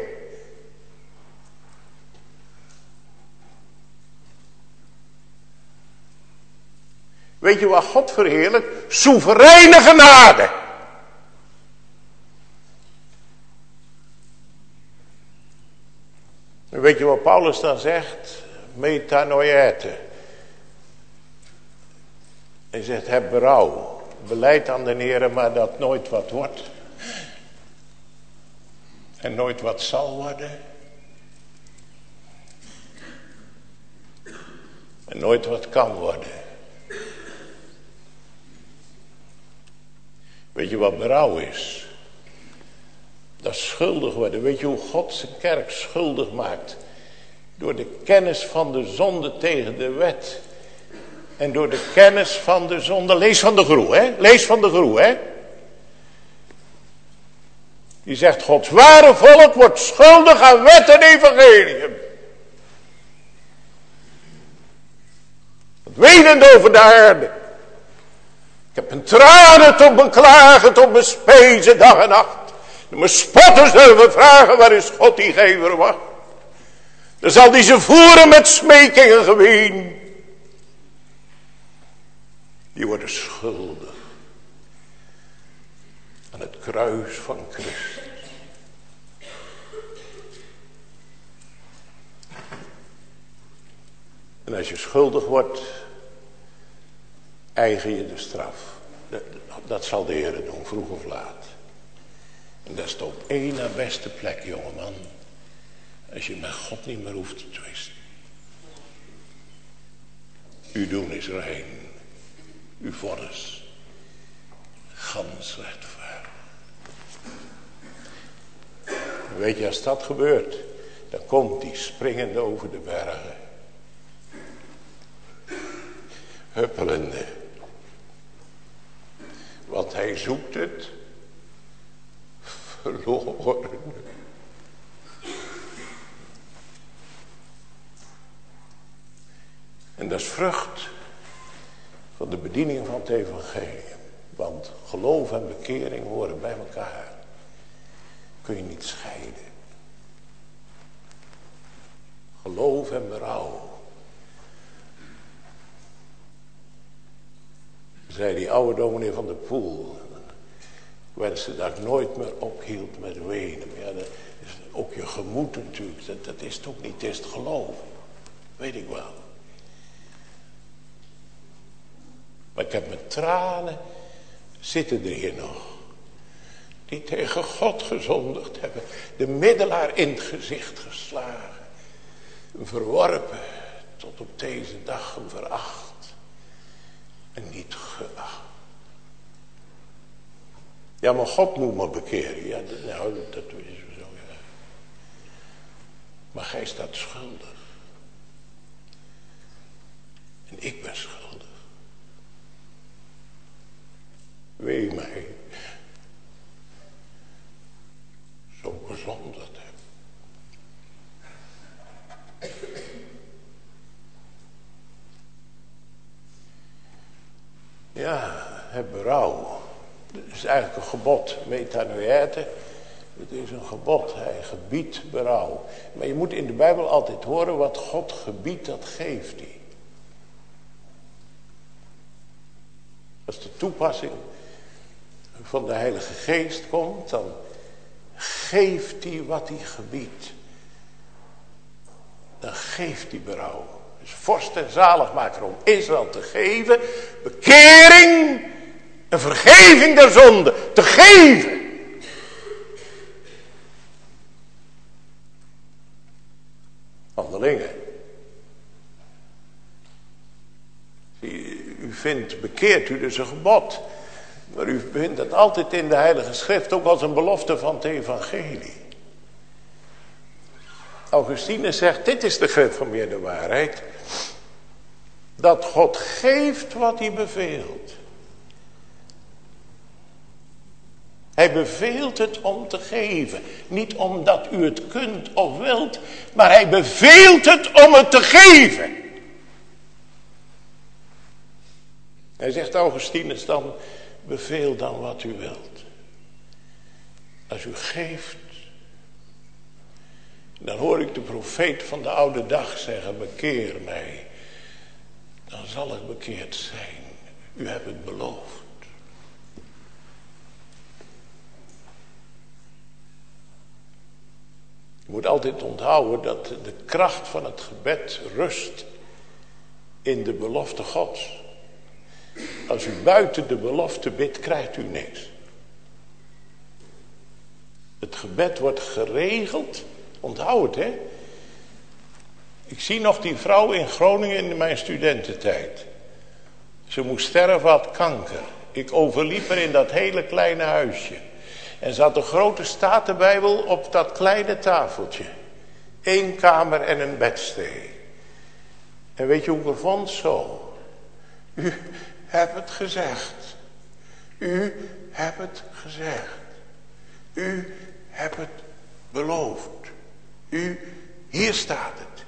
S2: Weet je wat God verheerlijkt? Soevereine genade. En weet je wat Paulus dan zegt? Metanoïete. Hij zegt, heb berouw. Beleid aan de Heere, maar dat nooit wat wordt. En nooit wat zal worden. En nooit wat kan worden. Weet je wat berouw is? Dat is schuldig worden. Weet je hoe God zijn kerk schuldig maakt? Door de kennis van de zonde tegen de wet. En door de kennis van de zonde. Lees van de Groe, hè? Lees van de Groe, hè? Die zegt, Gods ware volk wordt schuldig aan wet en evangelium. Wenend over de aarde. Ik heb een tranen tot beklagen, tot bespezen dag en nacht. De mijn spotters zullen vragen, waar is God die gever wacht? Dan zal die ze voeren met smeking en geween. Die worden schuldig aan het kruis van Christus. En als je schuldig wordt, eigen je de straf. Dat zal de Heer doen, vroeg of laat. En dat is de op één na beste plek, jongeman. Als je met God niet meer hoeft te twisten. Uw doen is rein. Uw vonnis gans rechtvaardig. Weet je, als dat gebeurt, dan komt die springende over de bergen. Huppelende. Want hij zoekt het verloren. En dat is vrucht van de bediening bediening van het evangelie. Want geloof en bekering horen bij elkaar. Kun je niet scheiden. Geloof en berouw. Zei die oude dominee van de Poel. Ik wenste dat ik nooit meer ophield met wenen. Maar ja, dat is ook je gemoed natuurlijk. Dat is toch niet eerst geloof. Weet ik wel. Maar ik heb mijn tranen zitten er hier nog. Die tegen God gezondigd hebben. De middelaar in het gezicht geslagen. Verworpen. Tot op deze dag hem veracht. En niet geacht. Ja, maar God moet me bekeren. Ja, dat is zo. Ja. Maar gij staat schuldig. En ik ben schuldig. Wee mij. Zo gezondigd heb. Ja, heb berouw. Het is eigenlijk een gebod, metanoïete. Het is een gebod, hij gebiedt berouw. Maar je moet in de Bijbel altijd horen, wat God gebiedt, dat geeft hij. Als de toepassing van de Heilige Geest komt, dan geeft hij wat hij gebiedt. Dan geeft hij berouw. Dus vorst en zaligmaker om Israël te geven, bekering, een vergeving der zonde te geven. Handelingen. U vindt, bekeert u dus een gebod. Maar u vindt dat altijd in de Heilige Schrift ook als een belofte van het evangelie. Augustinus zegt, dit is de gereformeerde waarheid. Dat God geeft wat hij beveelt. Hij beveelt het om te geven. Niet omdat u het kunt of wilt, maar hij beveelt het om het te geven. Hij zegt Augustinus dan, beveel dan wat u wilt. Als u geeft, dan hoor ik de profeet van de oude dag zeggen, bekeer mij. Dan zal ik bekeerd zijn. U hebt het beloofd. Je moet altijd onthouden dat de kracht van het gebed rust in de belofte Gods. Als u buiten de belofte bidt, krijgt u niks. Het gebed wordt geregeld. Onthoud het, hè. Ik zie nog die vrouw in Groningen in mijn studententijd. Ze moest sterven, had kanker. Ik overliep haar in dat hele kleine huisje. En ze had een grote Statenbijbel op dat kleine tafeltje. 1 kamer en een bedstee. En weet je hoe ik er vond? Zo. U hebt het gezegd. U hebt het gezegd. U hebt het beloofd. Hier staat het.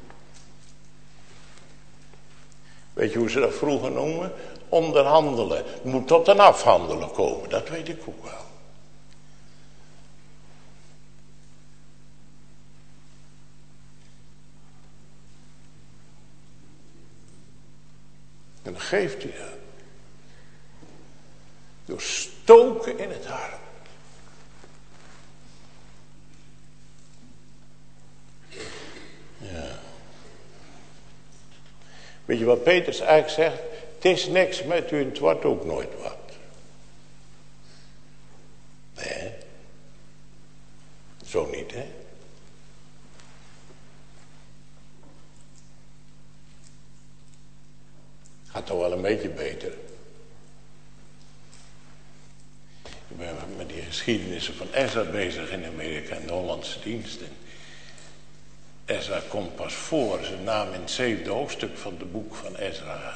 S2: Weet je hoe ze dat vroeger noemen? Onderhandelen. Het moet tot een afhandelen komen. Dat weet ik ook wel. En dan geeft hij dat. Door stoken in het hart. Ja. Weet je wat Petrus eigenlijk zegt? Het is niks met u en het wordt ook nooit wat. Nee. Zo niet, hè? Gaat toch wel een beetje beter. Ik ben met die geschiedenissen van Ezra bezig in Amerika en de Hollandse diensten. Ezra komt pas voor zijn naam in het 7e hoofdstuk van het boek van Ezra.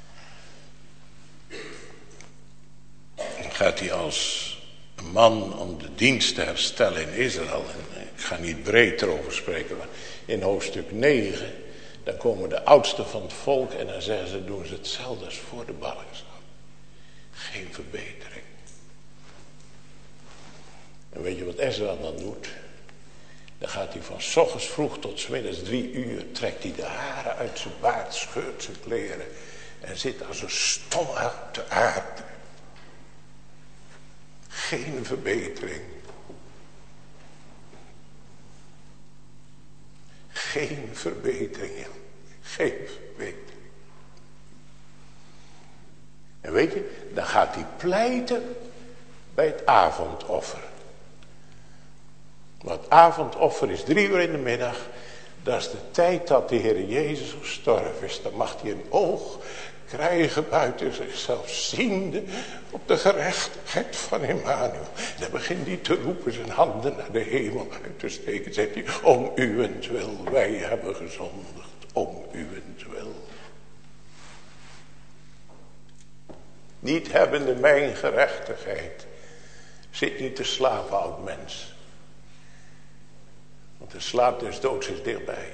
S2: Dan gaat hij als een man om de dienst te herstellen in Israël. En ik ga niet breed erover spreken, maar in hoofdstuk 9... Dan komen de oudsten van het volk en dan zeggen ze, doen ze hetzelfde als voor de ballingschap. Geen verbetering. En weet je wat Ezra dan doet? Dan gaat hij van 's ochtends vroeg tot 's middags 3 uur, trekt hij de haren uit zijn baard, scheurt zijn kleren en zit als een stomme op de aarde. Geen verbetering. Geen verbetering, ja. Geen verbetering. En weet je, dan gaat hij pleiten bij het avondoffer. Want het avondoffer is 3 uur in de middag. Dat is de tijd dat de Heer Jezus gestorven is. Dan mag hij een oog krijgen buiten zichzelf, ziende op de gerechtigheid van Emmanuel. Dan begint hij te roepen, zijn handen naar de hemel uit te steken. Zegt hij, om uwentwil, wij hebben gezondigd, om uwentwil. Niet hebbende mijn gerechtigheid, zit niet te slapen, oud mens. Want de slaap des doods is dichtbij.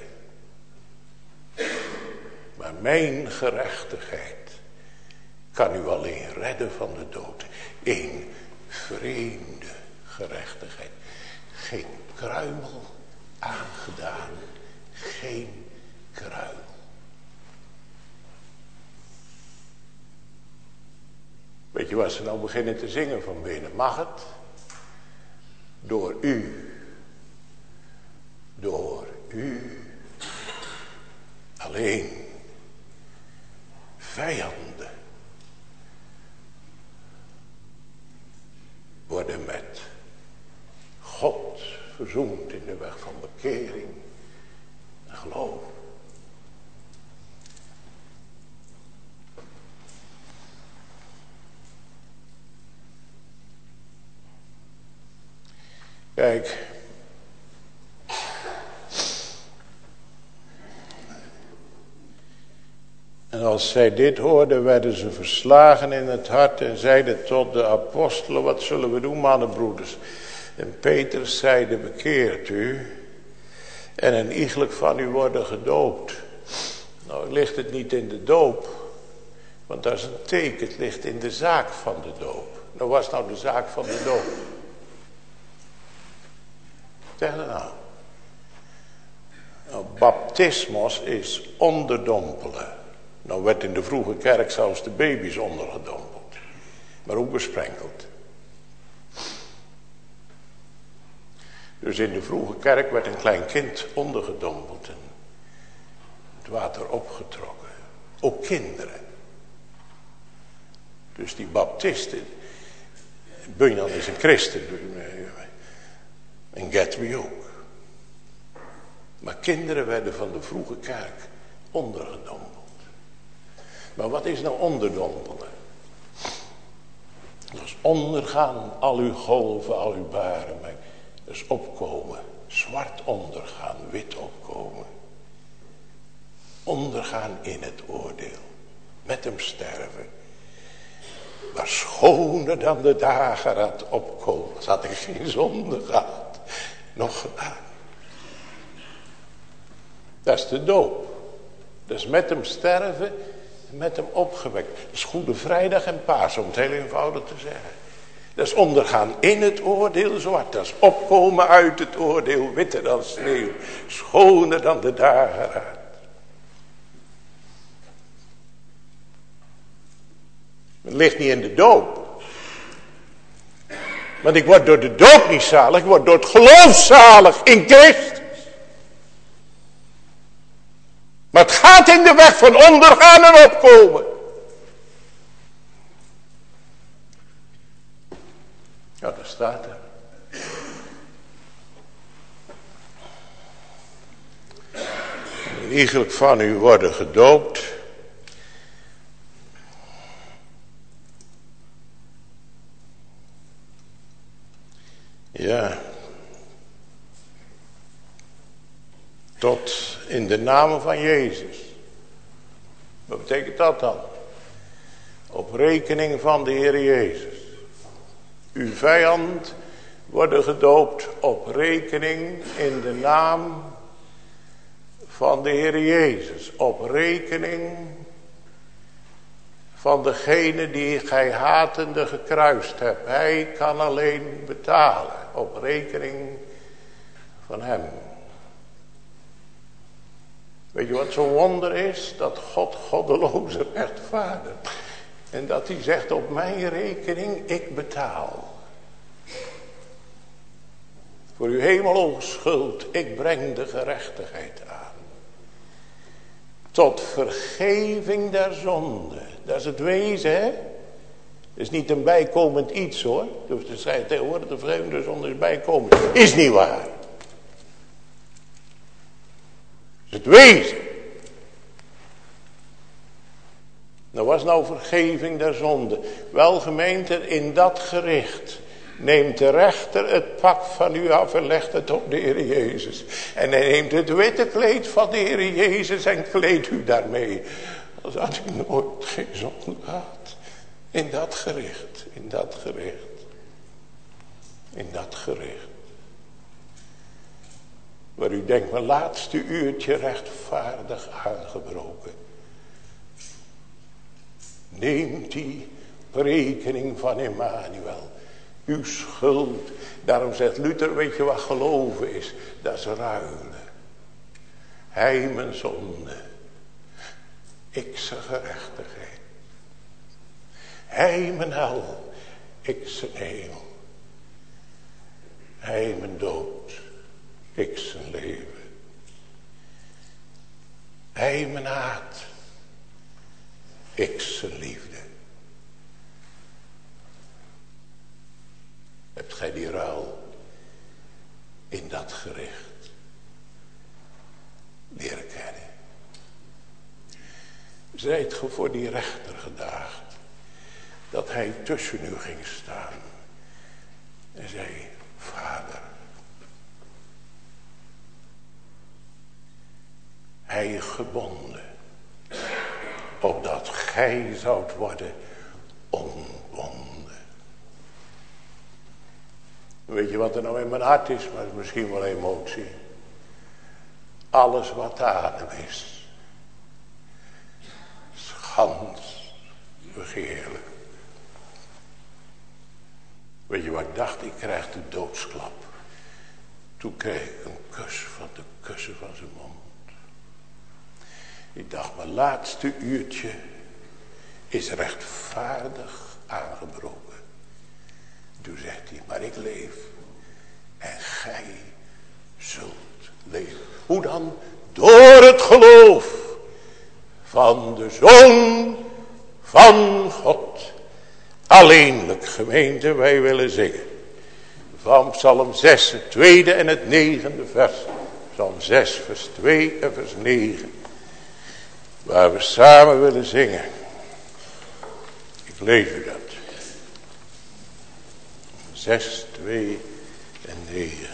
S2: Maar mijn gerechtigheid kan u alleen redden van de dood. Een vreemde gerechtigheid. Geen kruimel aangedaan. Geen kruimel. Weet je wat ze nou beginnen te zingen van binnen? Mag het? Door u. Door u. Alleen. Vijanden. Worden met God verzoend in de weg van bekering en geloof. Kijk. En als zij dit hoorden, werden ze verslagen in het hart en zeiden tot de apostelen, wat zullen we doen, mannenbroeders? En Petrus zeide, bekeert u en een iegelijk van u worden gedoopt. Nou ligt het niet in de doop, want dat is een teken, het ligt in de zaak van de doop. Nou, wat is nou de zaak van de doop? Zeg dat nou. Nou, baptismos is onderdompelen. Nou werd in de vroege kerk zelfs de baby's ondergedompeld. Maar ook besprenkeld. Dus in de vroege kerk werd een klein kind ondergedompeld. En het water opgetrokken. Ook kinderen. Dus die baptisten. Bunyan is een christen. En Gatry ook. Maar kinderen werden van de vroege kerk ondergedompeld. Maar wat is nou onderdompelen? Dat is ondergaan, al uw golven, al uw baren. Dat is opkomen, zwart ondergaan, wit opkomen. Ondergaan in het oordeel. Met hem sterven. Maar schoner dan de dageraad opkomen. Had ik geen zonde gehad. Nog gedaan. Dat is de doop. Dat is met hem sterven. Met hem opgewekt. Dat is Goede Vrijdag en Paas, om het heel eenvoudig te zeggen. Dat is ondergaan in het oordeel zwart. Dat is opkomen uit het oordeel witter dan sneeuw. Schoner dan de dageraad. Het ligt niet in de doop. Want ik word door de doop niet zalig. Ik word door het geloof zalig in Christus. Maar het gaat in de weg van ondergaan en opkomen. Ja, dat staat er. En iegelijk van u worden gedoopt. Ja. Tot in de naam van Jezus. Wat betekent dat dan? Op rekening van de Heer Jezus. Uw vijand worden gedoopt op rekening in de naam van de Heer Jezus op rekening van degene die gij hatende gekruist hebt. Hij kan alleen betalen op rekening van hem. Weet je wat zo'n wonder is? Dat God goddeloze rechtvaardigt. En dat hij zegt, op mijn rekening, ik betaal. Voor uw hemelhoge schuld, ik breng de gerechtigheid aan. Tot vergeving der zonde. Dat is het wezen, hè? Dat is niet een bijkomend iets, hoor. Dus te zeggen tegenwoordig, de vergeving der zonde is bijkomend. Is niet waar. Dat is het wezen. Nou, was nou vergeving der zonde? Wel, gemeente, in dat gericht neemt de rechter het pak van u af en legt het op de Heer Jezus. En hij neemt het witte kleed van de Heer Jezus en kleedt u daarmee. Als had u nooit geen zonde gehad. In dat gericht, in dat gericht. In dat gericht. Waar u denkt, mijn laatste uurtje rechtvaardig aangebroken. Neemt die rekening van Emmanuel. Uw schuld. Daarom zegt Luther, weet je wat geloven is? Dat is ruilen. Hij mijn zonde. Ik zijn gerechtigheid. Hij mijn hel. Ik zijn hemel. Hij mijn dood. Ik zijn leven. Hij mijn haat. Ik zijn liefde. Hebt gij die ruil in dat gericht leren kennen? Zijt ge voor die rechter gedaagd dat hij tussen u ging staan en zei, Vader, hij gebonden opdat gij zoudt worden ontbonden. Weet je wat er nou in mijn hart is, maar het is misschien wel emotie. Alles wat adem is, schans begeerlijk. Weet je wat ik dacht? Ik krijg de doodsklap. Toen kreeg ik een kus van de kussen van zijn mond. Ik dacht, mijn laatste uurtje is rechtvaardig aangebroken. Toen zegt hij, maar ik leef en gij zult leven. Hoe dan? Door het geloof van de Zoon van God. Alleenlijk, gemeente, wij willen zingen. Van Psalm 6, het 2e en het 9e vers. Psalm 6, vers 2 en vers 9. Waar we samen willen zingen. Ik lees u dat. 6, 2 en 9.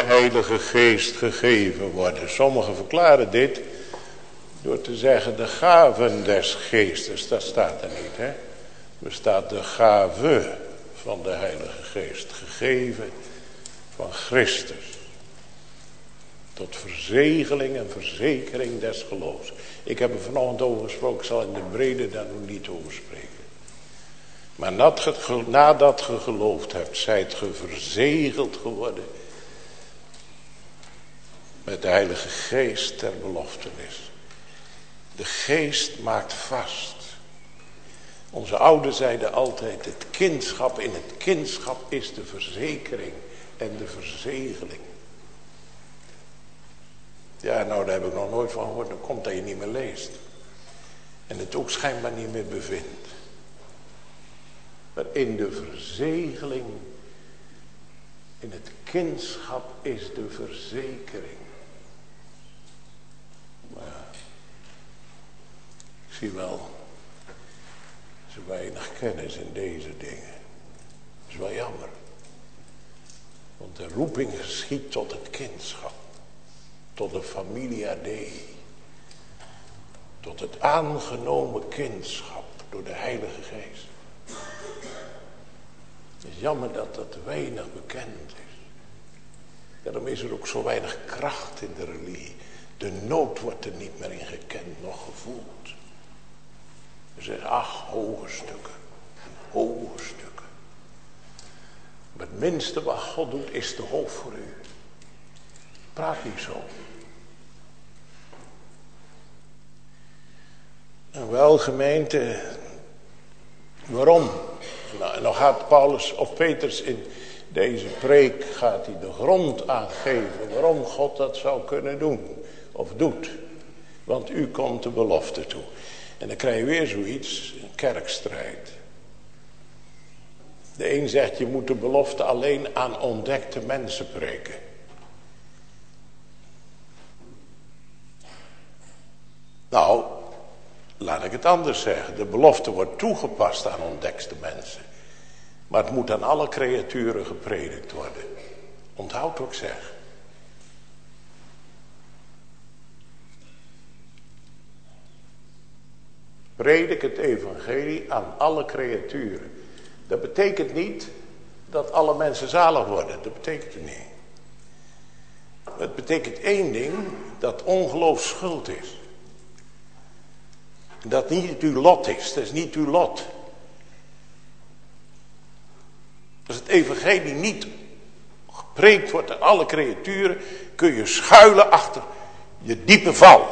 S2: Heilige Geest gegeven worden. Sommigen verklaren dit door te zeggen de gaven des Geestes. Dat staat er niet, hè. Er staat de gave van de Heilige Geest. Gegeven van Christus. Tot verzegeling en verzekering des geloofs. Ik heb er vanochtend over gesproken. Ik zal in de brede daar nog niet over spreken. Maar nadat ge geloofd hebt, zijt ge verzegeld geworden met de Heilige Geest ter beloftenis. De Geest maakt vast. Onze ouders zeiden altijd, het kindschap, in het kindschap is de verzekering en de verzegeling. Ja, nou daar heb ik nog nooit van gehoord, dan komt dat je niet meer leest. En het ook schijnbaar niet meer bevindt. Maar in de verzegeling, in het kindschap is de verzekering. Maar ja, ik zie wel, zo weinig kennis in deze dingen. Dat is wel jammer. Want de roeping geschiet tot het kindschap. Tot de familia Dei. Tot het aangenomen kindschap door de Heilige Geest. Het is jammer dat dat weinig bekend is. Daarom is er ook zo weinig kracht in de religie. De nood wordt er niet meer in gekend, nog gevoeld. Er zijn hoge stukken. Hoge stukken. Maar het minste wat God doet is te hoog voor u. Praat niet zo. En wel gemeente, waarom? Nou, en dan gaat Paulus of Petrus in deze preek, gaat hij de grond aangeven waarom God dat zou kunnen doen. Of doet. Want u komt de belofte toe. En dan krijg je weer zoiets, een kerkstrijd. De een zegt je moet de belofte alleen aan ontdekte mensen preken. Nou, laat ik het anders zeggen. De belofte wordt toegepast aan ontdekte mensen. Maar het moet aan alle creaturen gepredikt worden. Onthoud wat ik zeg. Predik het evangelie aan alle creaturen. Dat betekent niet dat alle mensen zalig worden. Dat betekent het niet. Het betekent één ding, dat ongeloof schuld is. Dat niet uw lot is. Dat is niet uw lot. Als het evangelie niet gepreekt wordt aan alle creaturen, kun je schuilen achter je diepe val.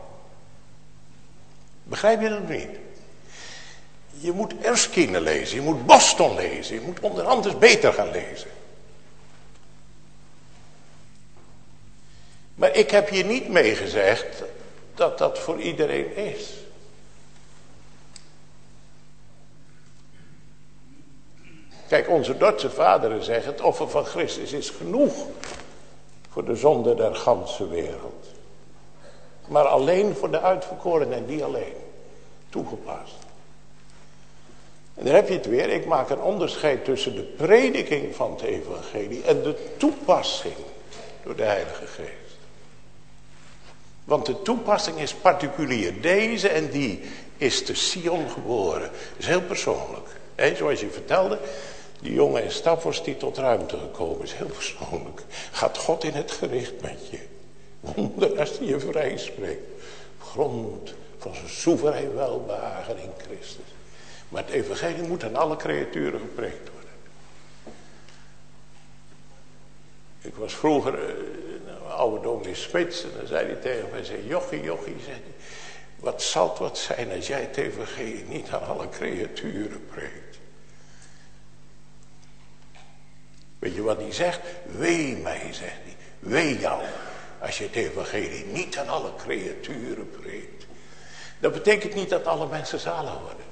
S2: Begrijp je dat niet? Je moet Erskine lezen, je moet Boston lezen, je moet onder andere beter gaan lezen. Maar ik heb hier niet mee gezegd dat dat voor iedereen is. Kijk, onze Duitse vaderen zeggen, het offer van Christus is genoeg voor de zonde der ganse wereld. Maar alleen voor de uitverkorenen en die alleen. Toegepast. En daar heb je het weer. Ik maak een onderscheid tussen de prediking van het evangelie en de toepassing door de Heilige Geest. Want de toepassing is particulier. Deze en die is te Sion geboren. Dat is heel persoonlijk. Zoals je vertelde, die jongen in Staphos die tot ruimte gekomen is. Heel persoonlijk. Gaat God in het gericht met je. Wonder als hij je vrij spreekt. Op grond van zijn soeverein welbehagen in Christus. Maar het evangelie moet aan alle creaturen gepreekt worden. Ik was vroeger een oude dominee Spits. En dan zei hij tegen mij, zei, Jochie, zei hij, wat zal het wat zijn als jij het evangelie niet aan alle creaturen preekt. Weet je wat hij zegt? Wee mij, zegt hij. Wee jou. Als je het evangelie niet aan alle creaturen preekt. Dat betekent niet dat alle mensen zalig worden.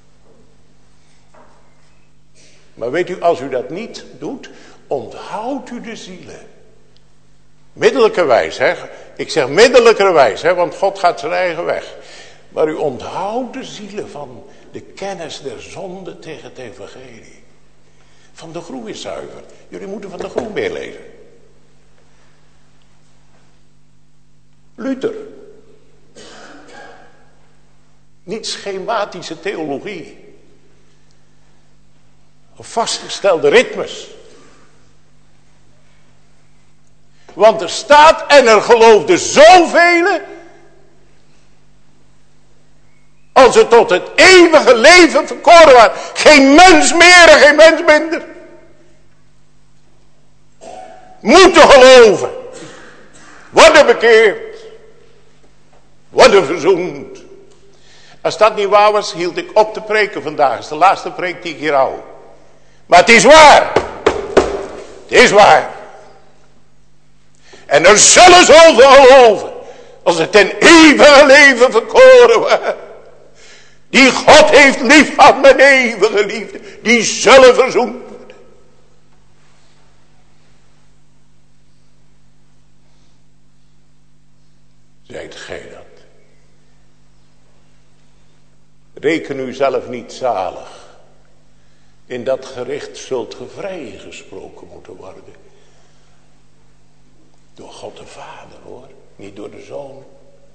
S2: Maar weet u, als u dat niet doet, onthoudt u de zielen. Middelijkerwijs, hè. Ik zeg middelijkerwijs, hè, want God gaat zijn eigen weg. Maar u onthoudt de zielen van de kennis der zonde tegen het evangelie. Van de groe is zuiver. Jullie moeten van de groe meer lezen. Luther. Niet schematische theologie. Of vastgestelde ritmes. Want er staat, en er geloofden zoveel, als ze tot het eeuwige leven verkoren waren. Geen mens meer en geen mens minder. Moeten geloven. Worden bekeerd. Worden verzoend. Als dat niet waar was, hield ik op te preken vandaag. Het is de laatste preek die ik hier hou. Maar het is waar. Het is waar. En er zullen zoveel geloven, als het ten eeuwige leven verkoren waren. Die God heeft lief gehad met eeuwige liefde. Die zullen verzoend worden. Zijt gij dat? Reken u zelf niet zalig. In dat gericht zult ge vrijgesproken moeten worden. Door God de Vader, hoor. Niet door de Zoon.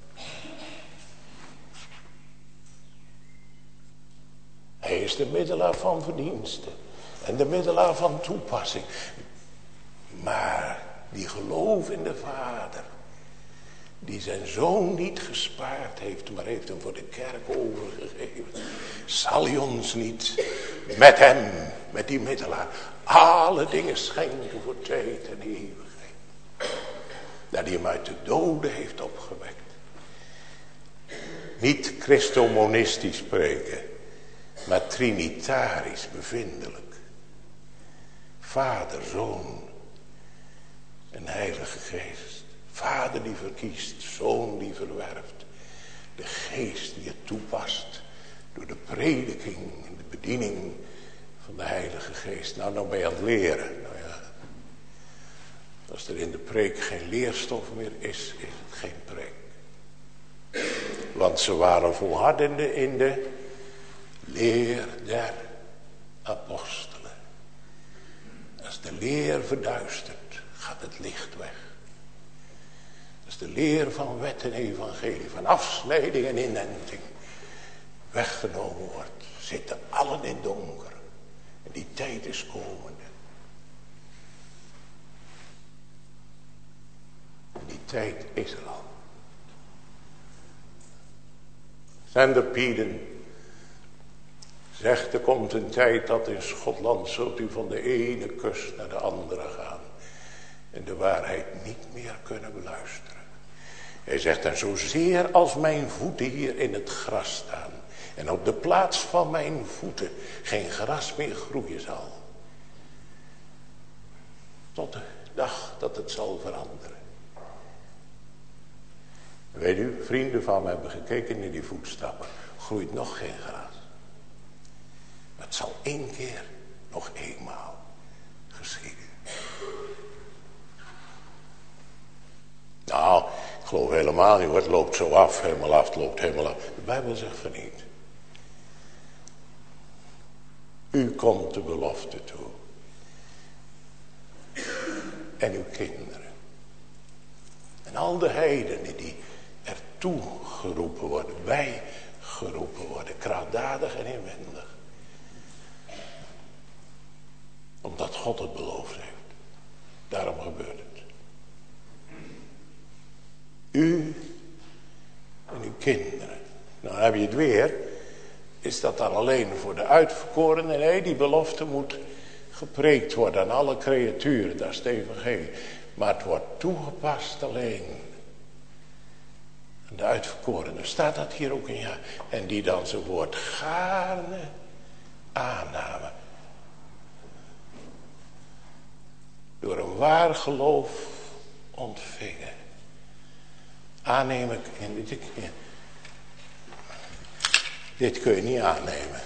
S2: Hij is de middelaar van verdiensten. En de middelaar van toepassing. Maar die geloof in de Vader. Die zijn Zoon niet gespaard heeft. Maar heeft hem voor de kerk overgegeven. Zal hij ons niet met hem. Met die middelaar. Alle dingen schenken voor tijd en eeuwigheid. Dat hij hem uit de doden heeft opgewekt. Niet christomonistisch spreken. Maar trinitarisch bevindelijk. Vader, Zoon en Heilige Geest. Vader die verkiest, Zoon die verwerft. De Geest die het toepast. Door de prediking en de bediening van de Heilige Geest. Nou ben je aan het leren. Nou ja. Als er in de preek geen leerstof meer is het geen preek. Want ze waren volhardende in de leer der apostelen. Als de leer verduistert, gaat het licht weg. Als de leer van wet en evangelie, van afsnijding en inenting weggenomen wordt, zitten allen in donker. En die tijd is komende. En die tijd is er al. Zender Pieden zegt, er komt een tijd dat in Schotland zult u van de ene kust naar de andere gaan. En de waarheid niet meer kunnen beluisteren. Hij zegt, en zozeer als mijn voeten hier in het gras staan. En op de plaats van mijn voeten geen gras meer groeien zal. Tot de dag dat het zal veranderen. Weet u, vrienden van me hebben gekeken in die voetstappen. Groeit nog geen gras. Het zal één keer, nog eenmaal geschieden. Nou, ik geloof helemaal niet, het loopt zo af, helemaal af, het loopt helemaal af. De Bijbel zegt van niet. U komt de belofte toe. En uw kinderen. En al de heidenen die ertoe geroepen worden, bij geroepen worden, krachtdadig en inwendig. Omdat God het beloofd heeft. Daarom gebeurt het. U en uw kinderen. Nou heb je het weer. Is dat dan alleen voor de uitverkorenen? Nee, die belofte moet gepreekt worden aan alle creaturen. Dat is het evangelie. Maar het wordt toegepast alleen aan de uitverkorenen. Staat dat hier ook in? Ja. En die dan zijn woord gaarne aannamen. Door een waar geloof ontvingen. Aannemen. Dit kun je niet aannemen.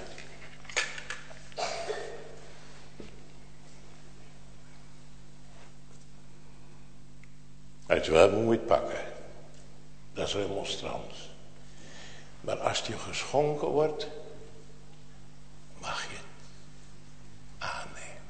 S2: Als je wel moet je het pakken. Dat is remonstrans. Maar als het je geschonken wordt, mag je het aannemen.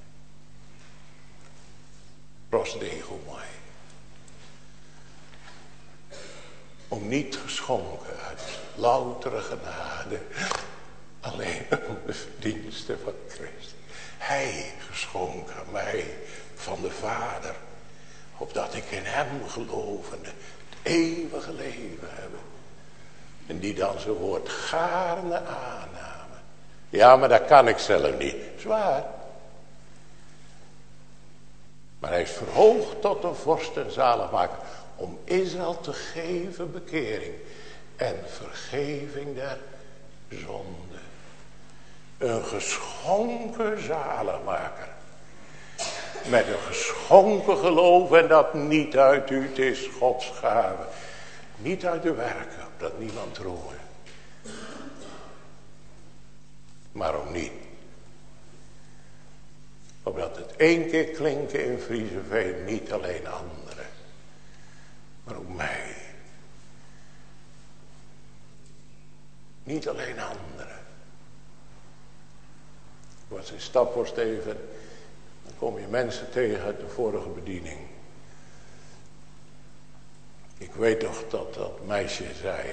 S2: Pros Deo mooi. om niet geschonken uit loutere genade, alleen om de verdiensten van Christus. Hij geschonken aan mij van de Vader, opdat ik in hem gelovende het eeuwige leven heb. En die dan zijn woord gaarne aannamen. Ja, maar dat kan ik zelf niet. Zwaar. Maar hij is verhoogd tot een vorst en zaligmaker, om Israël te geven bekering en vergeving der zonde. Een geschonken zaligmaker. Met een geschonken geloof, en dat niet uit u, het is Gods gave. Niet uit de werken, opdat niemand roemen. Maar om niet. Opdat het 1 keer klinken in Friezenveen, niet alleen anderen, maar ook mij. Niet alleen anderen. Ik was in Staphorst even, dan kom je mensen tegen uit de vorige bediening. Ik weet nog dat dat meisje zei,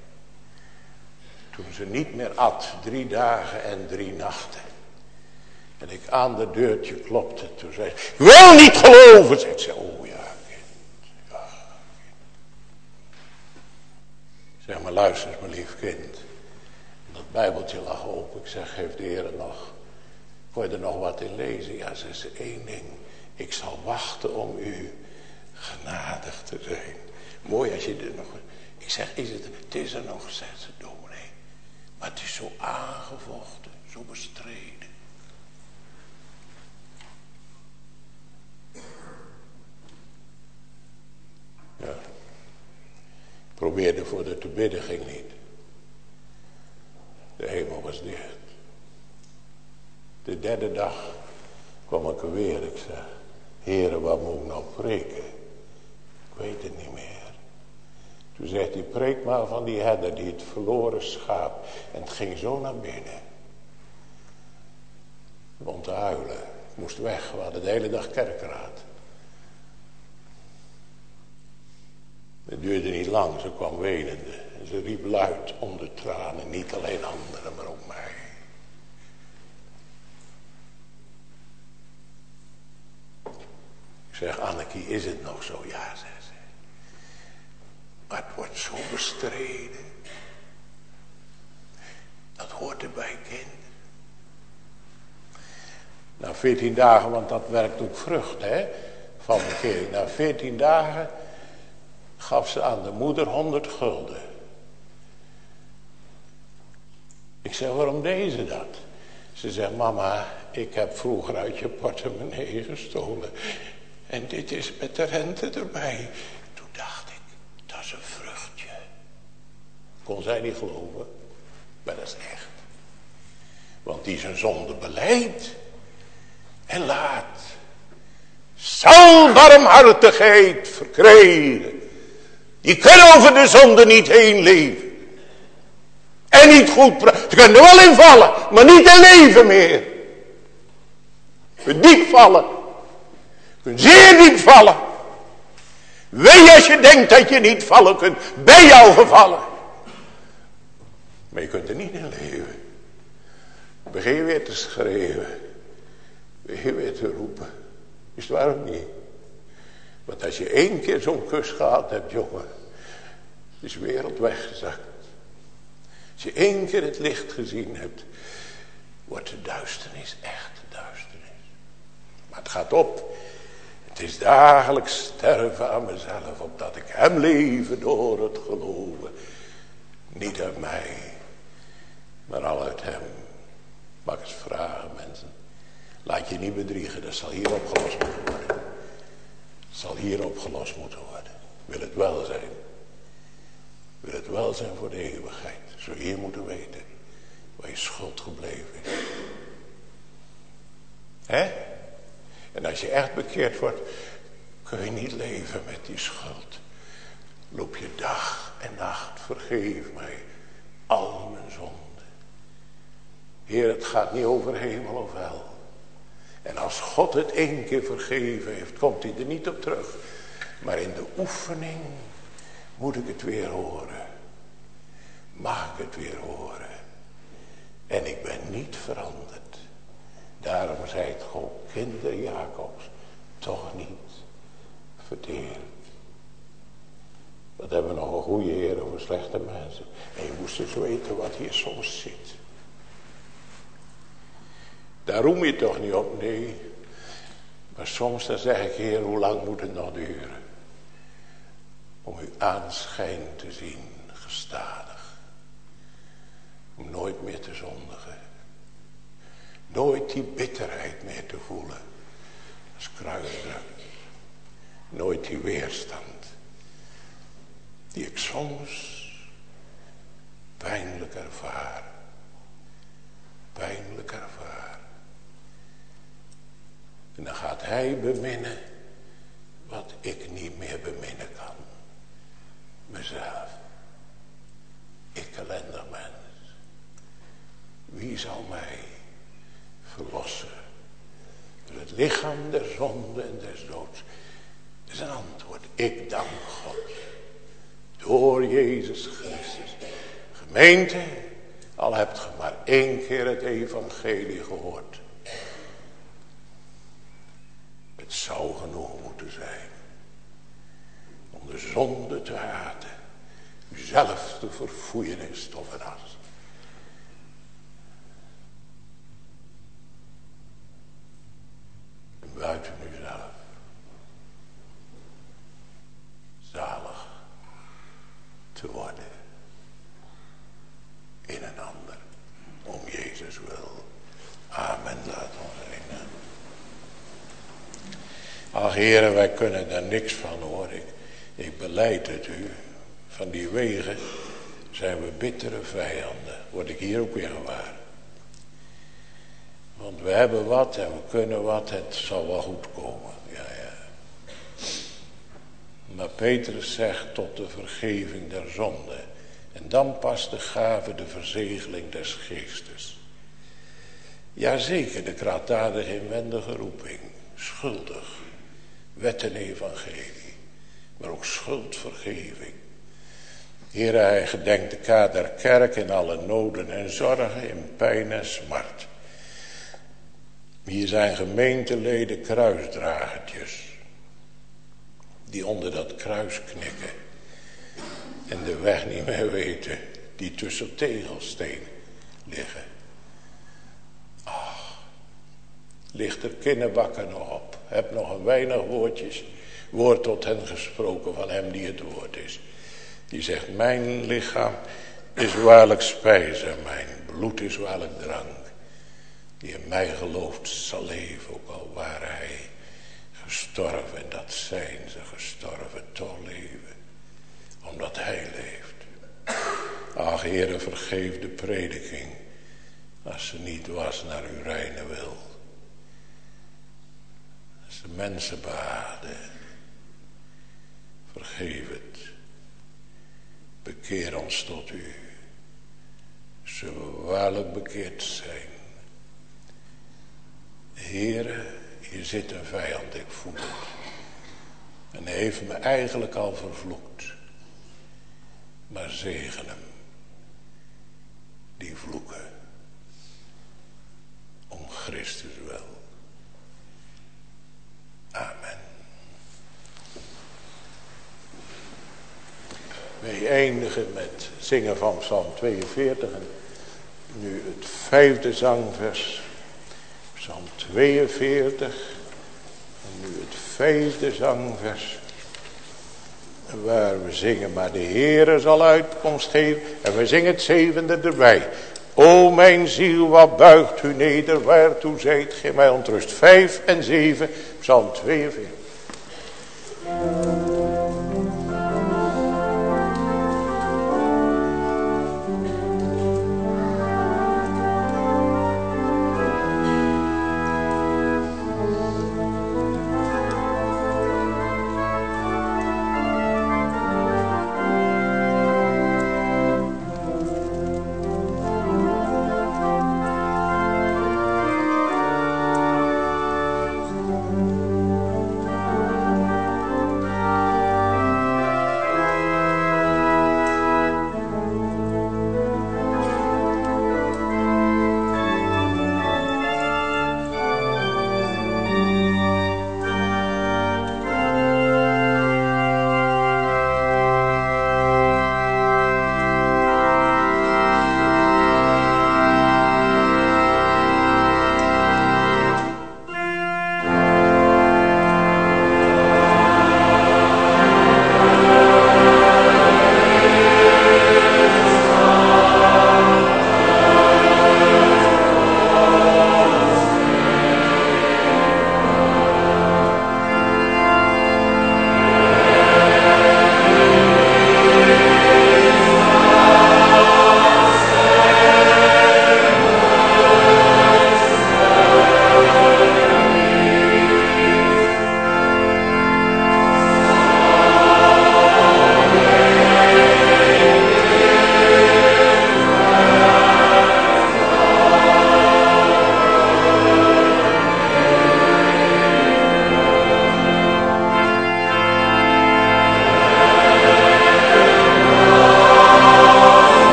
S2: toen ze niet meer at, 3 dagen en 3 nachten. En ik aan de deurtje klopte, toen zei ze, ik wil niet geloven. Zegt ze, oh ja, kind. Ja, kind. Zeg maar, luister eens, mijn lief kind. Dat bijbeltje lag open. Ik zeg, geef de Heer nog. Wil je er nog wat in lezen? Ja, zegt ze, 1 ding. Ik zal wachten om u genadig te zijn. Mooi als je er nog... Ik zeg, het is er nog, zegt ze, dominee. Maar het is zo aangevochten, zo bestreden. Ja. Ik probeerde voor haar te bidden, ging niet. De hemel was dicht. De 3e dag kwam ik er weer. Ik zei, Heere, wat moet ik nou preken? Ik weet het niet meer. Toen zegt hij, preek maar van die herder, die het verloren schaap. En het ging zo naar binnen. Ik begon te huilen. Ik moest weg, we hadden de hele dag kerkraad. Het duurde niet lang, ze kwam wenende. En ze riep luid onder tranen, niet alleen anderen, maar ook mij. Ik zeg, Annekie, is het nog zo? Ja, zei ze. Maar het wordt zo bestreden. Dat hoort erbij, kind. Na 14 dagen, want dat werkt ook vrucht, hè, van bekering. Na 14 dagen gaf ze aan de moeder 100 gulden. Ik zeg, waarom deed ze dat? Ze zegt, mama, ik heb vroeger uit je portemonnee gestolen. En dit is met de rente erbij. Toen dacht ik, dat is een vruchtje. Kon zij niet geloven, maar dat is echt. Want die zijn zonde belijdt en laat. Zal barmhartigheid verkrijgen. Je kunt over de zonde niet heen leven. En niet goed praten. Ze kunnen er wel in vallen, maar niet in leven meer. Je kunt diep vallen. Je kunt zeer diep vallen. Wee als je denkt dat je niet vallen kunt. Ben je al gevallen. Maar je kunt er niet in leven. Begin je weer te schreeuwen. Begin je weer te roepen. Is het waar of niet? Want als je 1 keer zo'n kus gehad hebt, jongen, is de wereld weggezakt. Als je 1 keer het licht gezien hebt, wordt de duisternis echt de duisternis. Maar het gaat op. Het is dagelijks sterven aan mezelf, opdat ik hem leven door het geloven. Niet uit mij, maar al uit hem. Mag ik eens vragen, mensen. Laat je niet bedriegen, dat zal hier opgelost moeten worden. Het zal hier opgelost moeten worden. Wil het wel zijn. Wil het wel zijn voor de eeuwigheid. Zul je hier moeten weten waar je schuld gebleven is. Hè? En als je echt bekeerd wordt, kun je niet leven met die schuld. Loop je dag en nacht, vergeef mij al mijn zonden. Heer, het gaat niet over hemel of hel. En als God het 1 keer vergeven heeft, komt hij er niet op terug. Maar in de oefening Moet ik het weer horen? Mag ik het weer horen? En ik ben niet veranderd. Daarom zijt God, kinder Jacobs, toch niet verteerd. Wat hebben we nog een goede Heer over slechte mensen. En je moest eens weten wat hier soms zit. Daar roem je toch niet op, nee. Maar soms dan zeg ik, Heer, hoe lang moet het nog duren? Om uw aanschijn te zien, gestadig. Om nooit meer te zondigen. Nooit die bitterheid meer te voelen. Als kruisdruk. Nooit die weerstand. Die ik soms pijnlijk ervaar. Pijnlijk ervaar. En dan gaat hij beminnen wat ik niet meer beminnen kan. Mezelf. Ik ellendig mens. Wie zal mij verlossen? Door het lichaam der zonde en des doods. Dat is een antwoord. Ik dank God. Door Jezus Christus. Gemeente, al hebt ge maar 1 keer het evangelie gehoord. Het zou genoeg moeten zijn. Om de zonde te haten. Uzelf te verfoeien in stof en as. En buiten uzelf. Zalig te worden. In een ander. Om Jezus wil. Amen. Laat ons zingen. Ach heren, wij kunnen daar niks van hoor. Ik belijd het u. Van die wegen zijn we bittere vijanden. Word ik hier ook weer gewaar. Want we hebben wat en we kunnen wat. Het zal wel goed komen. Ja. Maar Petrus zegt tot de vergeving der zonde. En dan pas de gave de verzegeling des geestes. Jazeker, de kwaadaardige inwendige roeping. Schuldig. Wet en evangelie. Maar ook schuldvergeving. Heere, hij gedenkt de kaart der kerk in alle noden en zorgen, in pijn en smart. Hier zijn gemeenteleden kruisdragertjes. Die onder dat kruis knikken. En de weg niet meer weten. Die tussen tegelsteen liggen. Ach, ligt er kinderbakken nog op. Heb nog een weinig woord tot hen gesproken van hem die het woord is. Die zegt, mijn lichaam is waarlijk spijs en mijn bloed is waarlijk drank. Die in mij gelooft zal leven, ook al waren hij gestorven. En dat zijn ze gestorven, toch leven. Omdat hij leeft. Ach, Heere, vergeef de prediking. Als ze niet was naar uw reine wil. Als de mensen behaagden. Vergeef het. Bekeer ons tot u. Zullen we waarlijk bekeerd zijn. Heere, hier zit een vijand, ik voel het. En hij heeft me eigenlijk al vervloekt. Maar zegen hem. Die vloeken. Om Christus wel. Amen. Wij eindigen met zingen van Psalm 42 en nu het 5e zangvers. Psalm 42 en nu het 5e zangvers. Waar we zingen, maar de Heere zal uitkomst geven. En we zingen het 7e erbij. O mijn ziel, wat buigt u neder, waartoe zijt gij mij ontrust. 5 en 7, Psalm 42.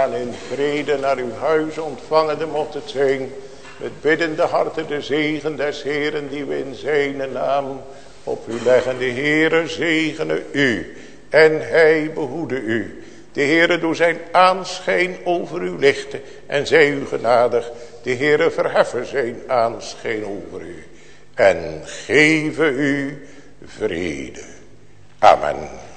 S2: gaan in vrede naar uw huis ontvangende mochten zijn. Met biddende harten de zegen des Heeren die we in zijn naam op u leggen. De Heere zegene u en hij behoede u. De Heere doe zijn aanschijn over u lichten en zij u genadig. De Heere verheffen zijn aanschijn over u en geven u vrede. Amen.